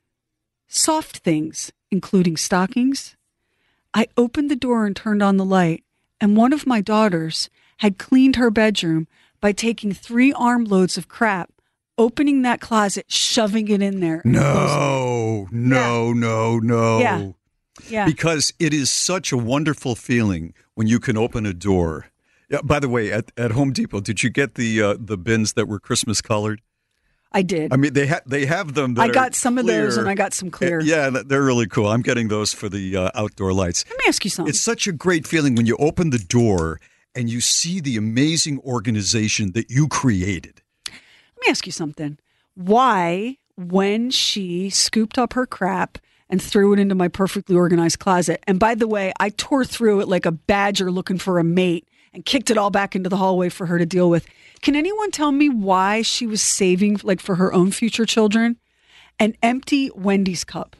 soft things, including stockings. I opened the door and turned on the light, and one of my daughters had cleaned her bedroom by taking three armloads of crap, opening that closet, shoving it in there. No, no, no, no. Yeah. Yeah. Because it is such a wonderful feeling when you can open a door. Yeah, by the way, at, at Home Depot, did you get the uh, the bins that were Christmas colored? I did. I mean, they ha- they have them. That I got are some of clear. those, and I got some clear. Uh, yeah, they're really cool. I'm getting those for the uh, outdoor lights. Let me ask you something. It's such a great feeling when you open the door and you see the amazing organization that you created. Let me ask you something. Why, when she scooped up her crap and threw it into my perfectly organized closet, and by the way, I tore through it like a badger looking for a mate and kicked it all back into the hallway for her to deal with. Can anyone tell me why she was saving, like for her own future children, an empty Wendy's cup?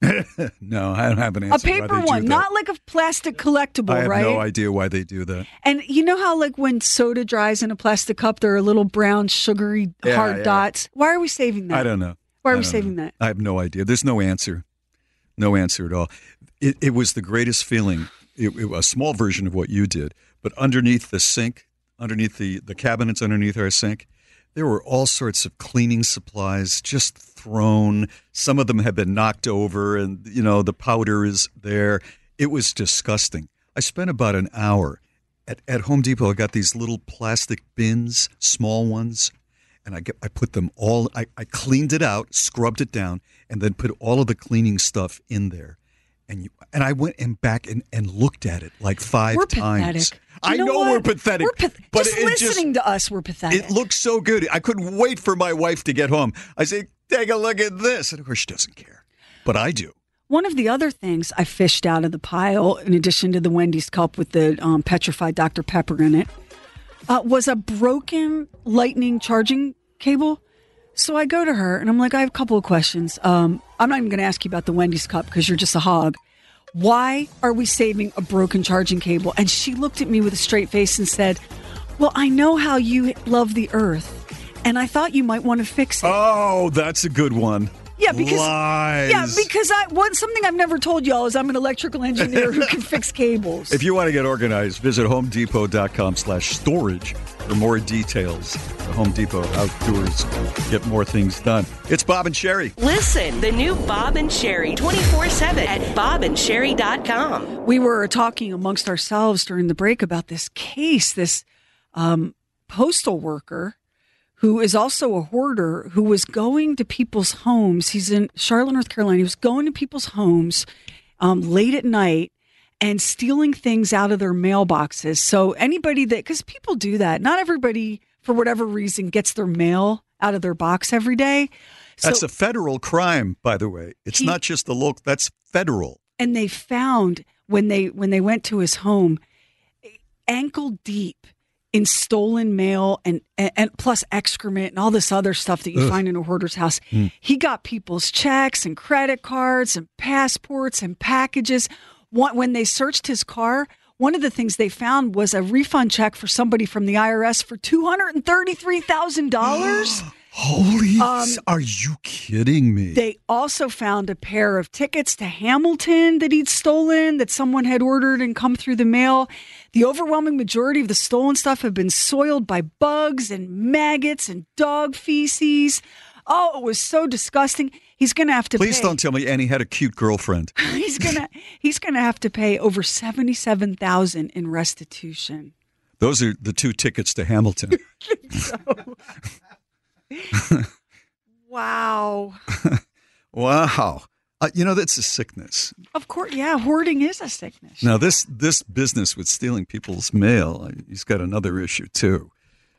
No, I don't have an answer. A paper why they one, do that. not like a plastic collectible, I have right? no idea why they do that. And you know how, like, when soda dries in a plastic cup, there are little brown, sugary, Yeah, hard yeah. dots. Why are we saving that? I don't know. Why are I we don't saving know. that? I have no idea. There's no answer. No answer at all. It, it was the greatest feeling. It, it was a small version of what you did, but underneath the sink, underneath the, the cabinets underneath our sink, there were all sorts of cleaning supplies just thrown. Some of them have been knocked over, and you know the powder is there. It was disgusting. I spent about an hour at, at Home Depot. I got these little plastic bins, small ones, and I get I put them all. I, I cleaned it out, scrubbed it down, and then put all of the cleaning stuff in there. And you and I went and back and, and looked at it like five we're times. Pathetic. I you know, know what? we're pathetic. We're path- but just it listening just, to us, we're pathetic. It looks so good. I couldn't wait for my wife to get home. I say, take a look at this. And of course, she doesn't care. But I do. One of the other things I fished out of the pile, in addition to the Wendy's cup with the um, petrified Doctor Pepper in it, uh, was a broken lightning charging cable. So I go to her and I'm like, I have a couple of questions. Um, I'm not even going to ask you about the Wendy's cup because you're just a hog. Why are we saving a broken charging cable? And she looked at me with a straight face and said, well, I know how you love the earth, and I thought you might want to fix it. Oh, that's a good one. Yeah, because Lies. yeah, because I one something I've never told y'all is I'm an electrical engineer who can fix cables. If you want to get organized, visit homedepot.com slash storage for more details. The Home Depot outdoors get more things done. It's Bob and Sherry. Listen, the new Bob and Sherry twenty-four seven at bob and sherry dot com. We were talking amongst ourselves during the break about this case, this um, postal worker who is also a hoarder, who was going to people's homes. He's in Charlotte, North Carolina. He was going to people's homes um, late at night and stealing things out of their mailboxes. So anybody that, because people do that. Not everybody, for whatever reason, gets their mail out of their box every day. So, That's a federal crime, by the way. It's he, not just the local, that's federal. And they found, when they when they went to his home, ankle deep in stolen mail and, and, and plus excrement and all this other stuff that you Ugh. find in a hoarder's house. Mm. He got people's checks and credit cards and passports and packages. One, when they searched his car, one of the things they found was a refund check for somebody from the I R S for two hundred thirty-three thousand dollars. Holy, Um, are you kidding me? They also found a pair of tickets to Hamilton that he'd stolen, that someone had ordered and come through the mail. The overwhelming majority of the stolen stuff have been soiled by bugs and maggots and dog feces. Oh, it was so disgusting. He's going to have to Please pay. don't tell me Annie had a cute girlfriend. he's going to he's going to have to pay over seventy-seven thousand dollars in restitution. Those are the two tickets to Hamilton. So, wow. Wow. Uh, you know, that's a sickness. Of course, yeah, hoarding is a sickness. Now, this this business with stealing people's mail, uh, he's got another issue, too.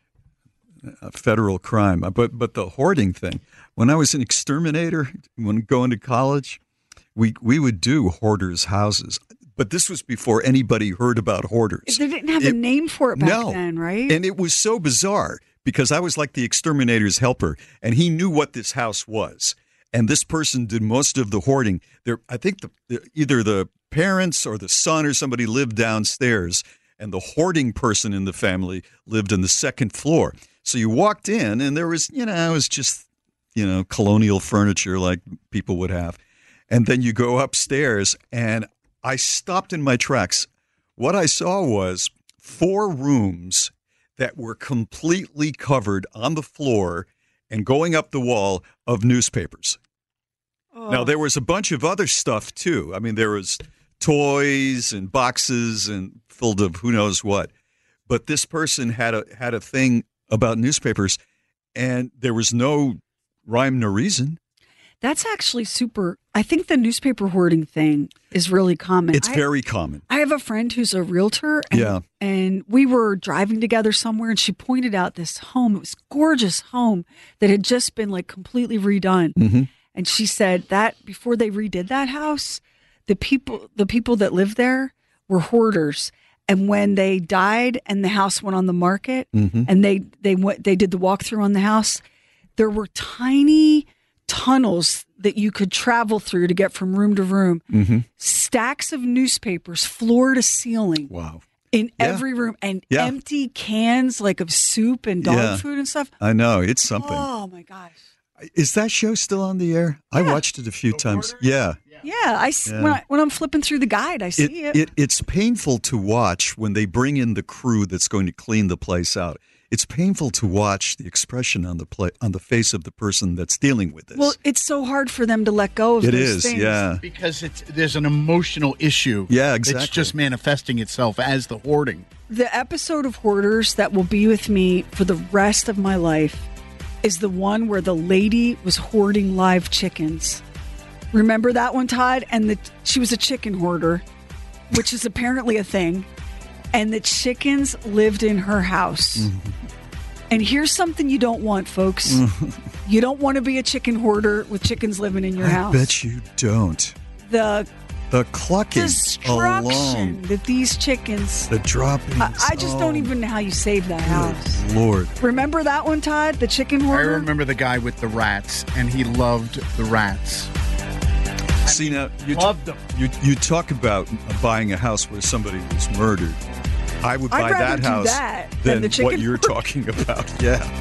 A federal crime. Uh, But but the hoarding thing, when I was an exterminator, when going to college, we, we would do hoarders' houses. But this was before anybody heard about hoarders. They didn't have It- a name for it back no. then, right? And it was so bizarre because I was like the exterminator's helper, and he knew what this house was. And this person did most of the hoarding. There, I think the, the either the parents or the son or somebody lived downstairs, and the hoarding person in the family lived on the second floor. So you walked in, and there was, you know, it was just, you know, colonial furniture like people would have. And then you go upstairs, and I stopped in my tracks. What I saw was four rooms that were completely covered on the floor and going up the wall of newspapers. Oh. Now, there was a bunch of other stuff, too. I mean, there was toys and boxes and filled of who knows what. But this person had a had a thing about newspapers, and there was no rhyme nor reason. That's actually super. I think the newspaper hoarding thing is really common. It's I, very common. I have a friend who's a realtor. And, Yeah. And we were driving together somewhere, and she pointed out this home. It was a gorgeous home that had just been like completely redone. Mm-hmm. And she said that before they redid that house, the people the people that lived there were hoarders. And when they died and the house went on the market, Mhm. and they they went they did the walkthrough on the house, there were tiny tunnels that you could travel through to get from room to room. Mm-hmm. Stacks of newspapers, floor to ceiling. Wow. In Yeah. every room, and Yeah. empty cans like of soup and dog Yeah. food and stuff. I know. It's something. Oh my gosh. Is that show still on the air? I watched it a few times. Yeah. Yeah, I s Yeah. when I when I'm flipping through the guide, I see It, it. it it's painful to watch when they bring in the crew that's going to clean the place out. it's painful to watch the expression on the play, on the face of the person that's dealing with this. Well, it's so hard for them to let go of It those is, things. yeah. Because it's there's an emotional issue. Yeah, exactly. It's just manifesting itself as the hoarding. The episode of Hoarders that will be with me for the rest of my life is the one where the lady was hoarding live chickens. Remember that one, Todd? And the, she was a chicken hoarder, which is apparently a thing. And the chickens lived in her house. Mm-hmm. And here's something you don't want, folks. Mm-hmm. You don't want to be a chicken hoarder with chickens living in your I house. I bet you don't. The the clucking destruction alone. that these chickens. The droppings. I, I just oh. don't even know how you save that house. Lord. Remember that one, Todd? The chicken hoarder? I remember the guy with the rats, and he loved the rats. See, now, you, Loved them. you, you talk about buying a house where somebody was murdered. I would I'd buy rather that do house that than than the chicken what you're hoarder. talking about. Yeah.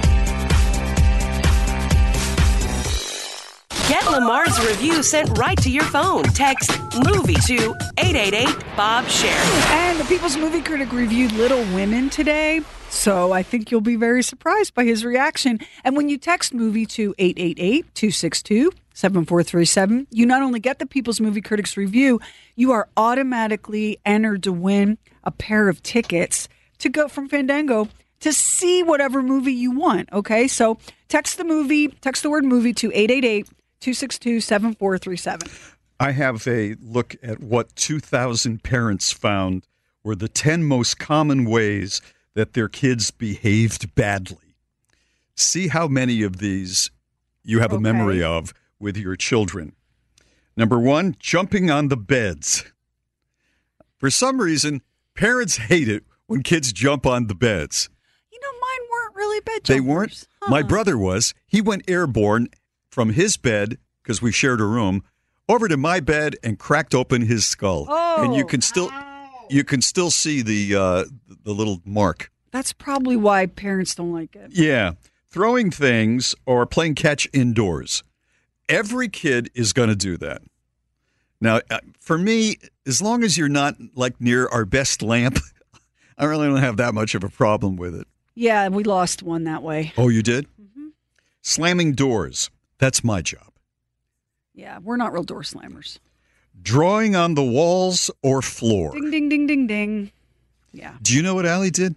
Get Lamar's review sent right to your phone. Text MOVIE to eight eight eight, Bob Sherry. And the People's Movie Critic reviewed Little Women today, so I think you'll be very surprised by his reaction. And when you text MOVIE to eight eight eight, two six two, seven four three seven, you not only get the People's Movie Critics review, you are automatically entered to win a pair of tickets to go from Fandango to see whatever movie you want, okay? So text the movie, text the word movie to eight eight eight, two six two, seven four three seven. I have a look at what two thousand parents found were the ten most common ways that their kids behaved badly. See how many of these you have Okay. a memory of with your children. Number one, jumping on the beds. For some reason, parents hate it when kids jump on the beds. You know, mine weren't really bed jumpers. They weren't. Huh. My brother was. He went airborne from his bed, because we shared a room, over to my bed and cracked open his skull. Oh, and you can still you can still see the uh, the little mark. That's probably why parents don't like it. Yeah. Throwing things or playing catch indoors. Every kid is going to do that. Now, uh, for me, as long as you're not like near our best lamp, I really don't have that much of a problem with it. Yeah, we lost one that way. Oh, you did? Mm-hmm. Slamming doors. That's my job. Yeah, we're not real door slammers. Drawing on the walls or floor. Ding, ding, ding, ding, ding. Yeah. Do you know what Allie did?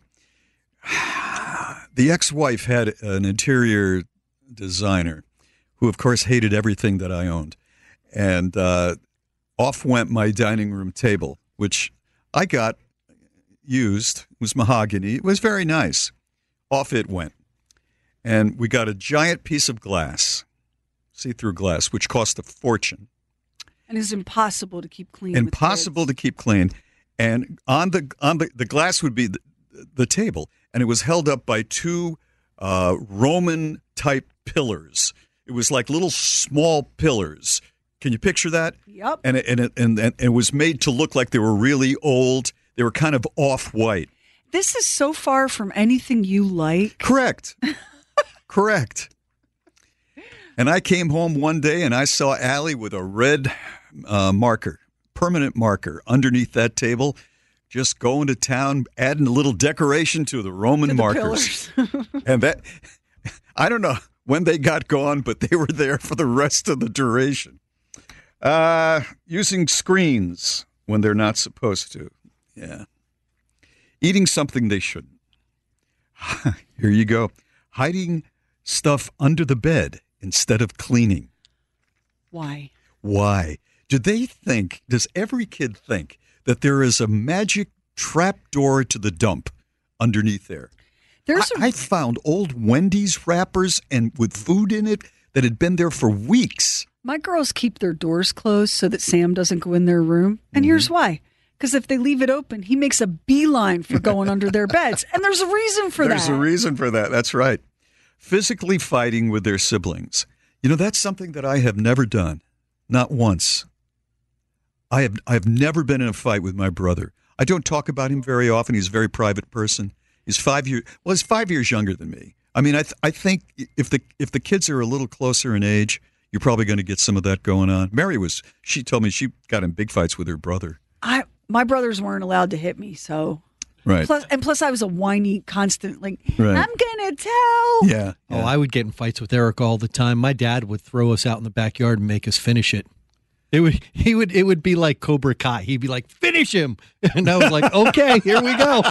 The ex-wife had an interior designer who, of course, hated everything that I owned. And uh, off went my dining room table, which I got used. It was mahogany. It was very nice. Off it went. And we got a giant piece of glass, see-through glass, which cost a fortune. And it's impossible to keep clean. Impossible to keep clean. And on the on the, the glass would be the, the table, and it was held up by two uh, Roman-type pillars. It was like little small pillars. Can you picture that? Yep. And it, and it, and, and it was made to look like they were really old. They were kind of off-white. This is so far from anything you like. Correct. Correct. And I came home one day and I saw Allie with a red uh, marker, permanent marker, underneath that table, just going to town, adding a little decoration to the Roman To the markers. And that, I don't know when they got gone, but they were there for the rest of the duration. Uh, using screens when they're not supposed to. Yeah. Eating something they shouldn't. Here you go. Hiding stuff under the bed instead of cleaning. Why? Why? Do they think, does every kid think that there is a magic trap door to the dump underneath there? There's I, a- I found old Wendy's wrappers and with food in it that had been there for weeks. My girls keep their doors closed so that Sam doesn't go in their room. And here's why. Because if they leave it open, he makes a beeline for going under their beds. And there's a reason for There's that. a reason for that. That's right. Physically fighting with their siblings. You know, that's something that I have never done. Not once. I have I've never been in a fight with my brother. I don't talk about him very often. He's a very private person. He's five years well, he's five years younger than me. I mean, I th- I think if the if the kids are a little closer in age, you're probably going to get some of that going on. Mary was she told me she got in big fights with her brother. I my brothers weren't allowed to hit me, so Right. Plus, and plus, I was a whiny, constant, like, Right. I'm going to tell. Yeah. Oh, I would get in fights with Eric all the time. My dad would throw us out in the backyard and make us finish it. It would he would it would be like Cobra Kai. He'd be like, finish him. And I was like, okay, here we go.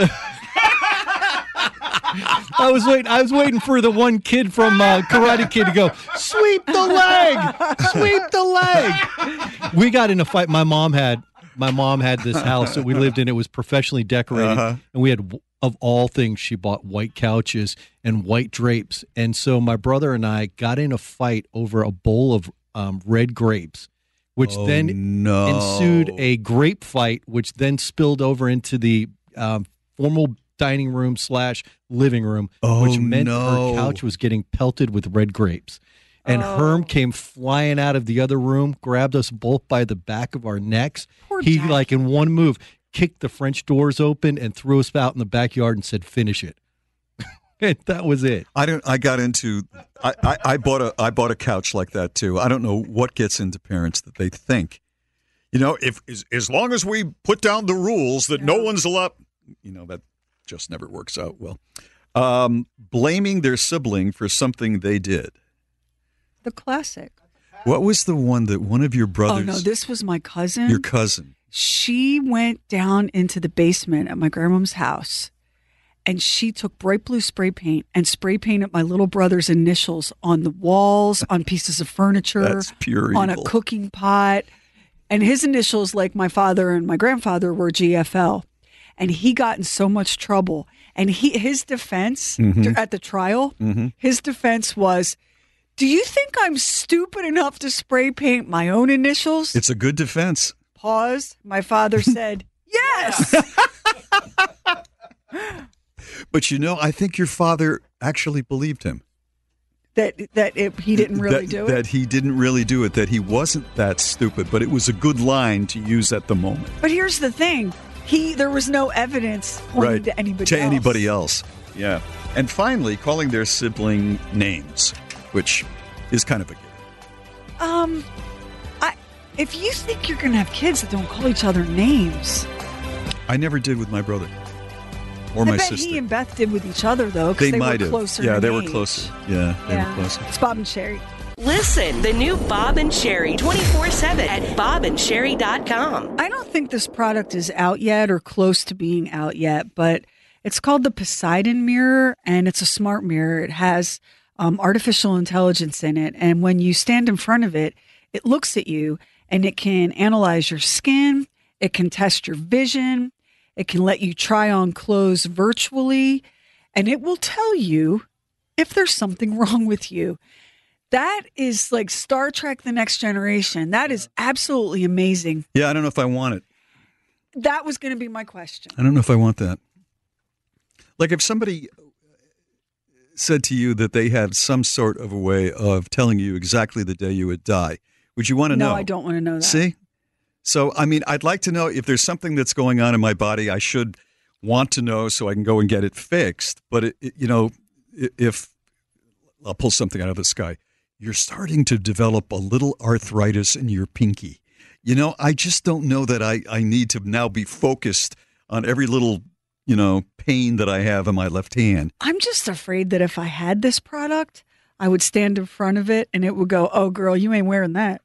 I was waiting I was waiting for the one kid from uh, Karate Kid to go, sweep the leg. Sweep the leg. We got in a fight. My mom had my mom had this house that we lived in. It was professionally decorated. Uh-huh. And we had, of all things, she bought white couches and white drapes. And so my brother and I got in a fight over a bowl of um, red grapes, which Oh, then no. ensued a grape fight, which then spilled over into the um, formal dining room slash living room, Oh, which meant no. her couch was getting pelted with red grapes. And Oh. Herm came flying out of the other room, grabbed us both by the back of our necks. Poor he, Dad. like in one move, kicked the French doors open and threw us out in the backyard and said, finish it. And that was it. I don't. I got into. I, I, I bought a. I bought a couch like that too. I don't know what gets into parents that they think, you know, if as, as long as we put down the rules that no one's allowed, you know, that just never works out well. Um, blaming their sibling for something they did. The classic. What was the one that one of your Oh, brothers, no, this was my cousin. your cousin? She went down into the basement at my grandma's house and she took bright blue spray paint and spray painted my little brother's initials on the walls, on pieces of furniture, That's pure on evil. a cooking pot. And his initials, like my father and my grandfather, were G F L. And he got in so much trouble. And he his defense Mhm. at the trial, Mhm. his defense was, do you think I'm stupid enough to spray paint my own initials? It's a good defense. Pause. My father said, yes. But you know, I think your father actually believed him. that that it, he didn't really that, do it. That he didn't really do it, that he wasn't that stupid, but it was a good line to use at the moment. But here's the thing. He there was no evidence pointing Right. to anybody to else. anybody else. Yeah. And finally, calling their sibling names, which is kind of a given. Um I if you think you're gonna have kids that don't call each other names, I never did with my brother or I my bet sister. he and Beth did with each other though, because They they, might were have. closer. Yeah, in they were age. closer. Yeah, they Yeah. were closer. It's Bob and Sherry. Listen, the new Bob and Sherry twenty-four seven at bob and sherry dot com. I don't think this product is out yet or close to being out yet, but it's called the Poseidon Mirror, and it's a smart mirror. It has um, artificial intelligence in it, and when you stand in front of it, it looks at you, and it can analyze your skin, it can test your vision, it can let you try on clothes virtually, and it will tell you if there's something wrong with you. That is like Star Trek The Next Generation. That is absolutely amazing. Yeah, I don't know if I want it. That was going to be my question. I don't know if I want that. Like if somebody said to you that they had some sort of a way of telling you exactly the day you would die, would you want to no, know? I don't want to know that. See? So, I mean, I'd like to know if there's something that's going on in my body, I should want to know so I can go and get it fixed. But, it, it, you know, i- if I'll pull something out of the sky, you're starting to develop a little arthritis in your pinky. You know, I just don't know that I, I need to now be focused on every little, you know, pain that I have in my left hand. I'm just afraid that if I had this product, I would stand in front of it and it would go, "Oh, girl, you ain't wearing that."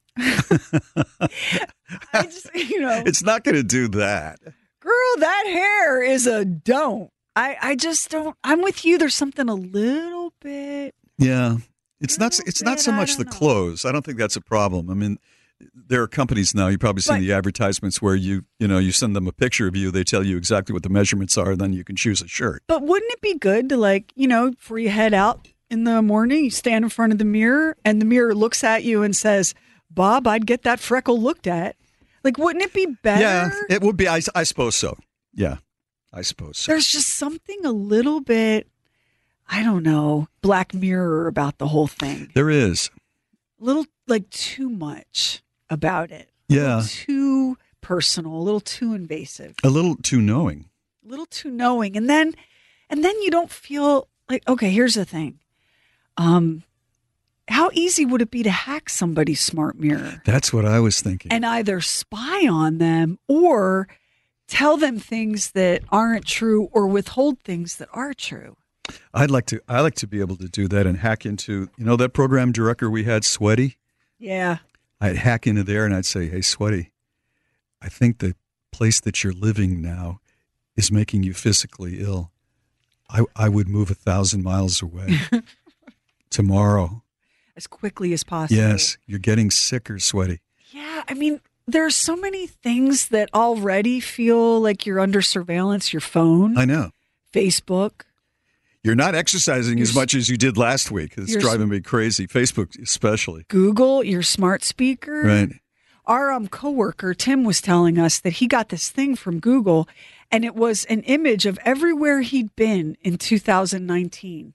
I just, you know, It's not going to do that. girl, that hair is a don't. I, I just don't. I'm with you. There's something a little bit. Yeah. It's not it's not bit, so I much the don't know. clothes. I don't think that's a problem. I mean, there are companies now, you've probably seen But- the advertisements where you, you know, you send them a picture of you, they tell you exactly what the measurements are, then you can choose a shirt. But wouldn't it be good to, like, you know, before you head out in the morning, you stand in front of the mirror and the mirror looks at you and says, "Bob, I'd get that freckle looked at." Like, wouldn't it be better? Yeah, it would be. I, I suppose so. Yeah, I suppose so. There's just something a little bit, I don't know, Black Mirror about the whole thing. There is. A little, like, too much about it. Yeah. Too personal, a little too invasive, A little too knowing. a little too knowing. And then, and then you don't feel like, okay, here's the thing. Um, how easy would it be to hack somebody's smart mirror That's what I was thinking. and either spy on them or tell them things that aren't true or withhold things that are true. I'd like to. I like to be able to do that and hack into. You know that program director we had, Sweaty. Yeah. I'd hack into there and I'd say, "Hey, Sweaty, I think the place that you're living now is making you physically ill. I I would move a thousand miles away tomorrow as quickly as possible." Yes, you're getting sicker, Sweaty. Yeah, I mean, there's so many things that already feel like you're under surveillance. Your phone. I know. Facebook. You're not exercising You're as much as you did last week. It's You're- driving me crazy. Facebook especially. Google, your smart speaker. Right. Our um, coworker, Tim, was telling us that he got this thing from Google, and it was an image of everywhere he'd been in two thousand nineteen.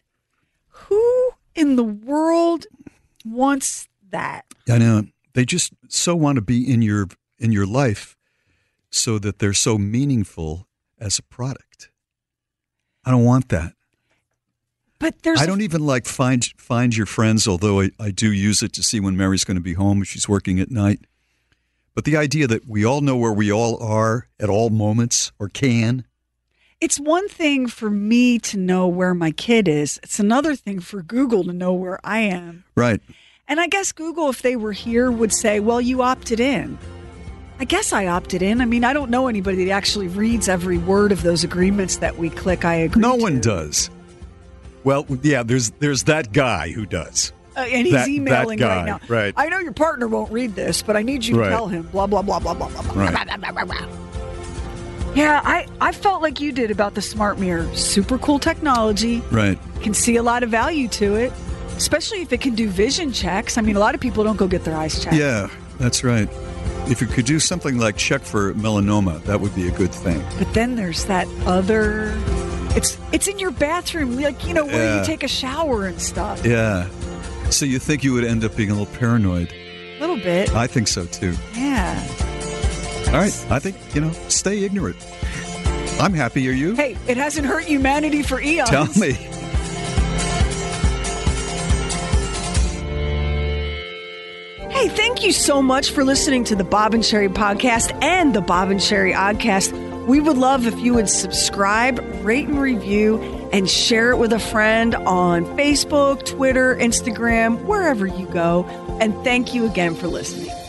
Who in the world wants that? I know. They just so want to be in your in your life so that they're so meaningful as a product. I don't want that. But there's I don't even like find find your friends, although I, I do use it to see when Mary's going to be home if she's working at night. But the idea that we all know where we all are at all moments or can. It's one thing for me to know where my kid is. It's another thing for Google to know where I am. Right. And I guess Google, if they were here, would say, well, you opted in. I guess I opted in. I mean, I don't know anybody that actually reads every word of those agreements that we click I agree No to. one does. Well, yeah, there's there's that guy who does. Uh, and he's That- emailing that right guy, now. right. I know your partner won't read this, but I need you to Right. tell him blah, blah, blah, blah, blah, blah, blah, Right. blah, blah, blah, blah. Yeah, I, I felt like you did about the smart mirror. Super cool technology. Right. Can see a lot of value to it, especially if it can do vision checks. I mean, a lot of people don't go get their eyes checked. Yeah, that's right. If it could do something like check for melanoma, that would be a good thing. But then there's that other... It's it's in your bathroom, like, you know, where Yeah. you take a shower and stuff. Yeah. So you think you would end up being a little paranoid? A little bit. I think so too. Yeah. All right. I think, you know, stay ignorant. I'm happy. Are you? Hey, it hasn't hurt humanity for eons. Tell me. Hey, thank you so much for listening to the Bob and Sherry podcast and the Bob and Sherry Oddcast. We would love if you would subscribe, rate and review, and share it with a friend on Facebook, Twitter, Instagram, wherever you go. And thank you again for listening.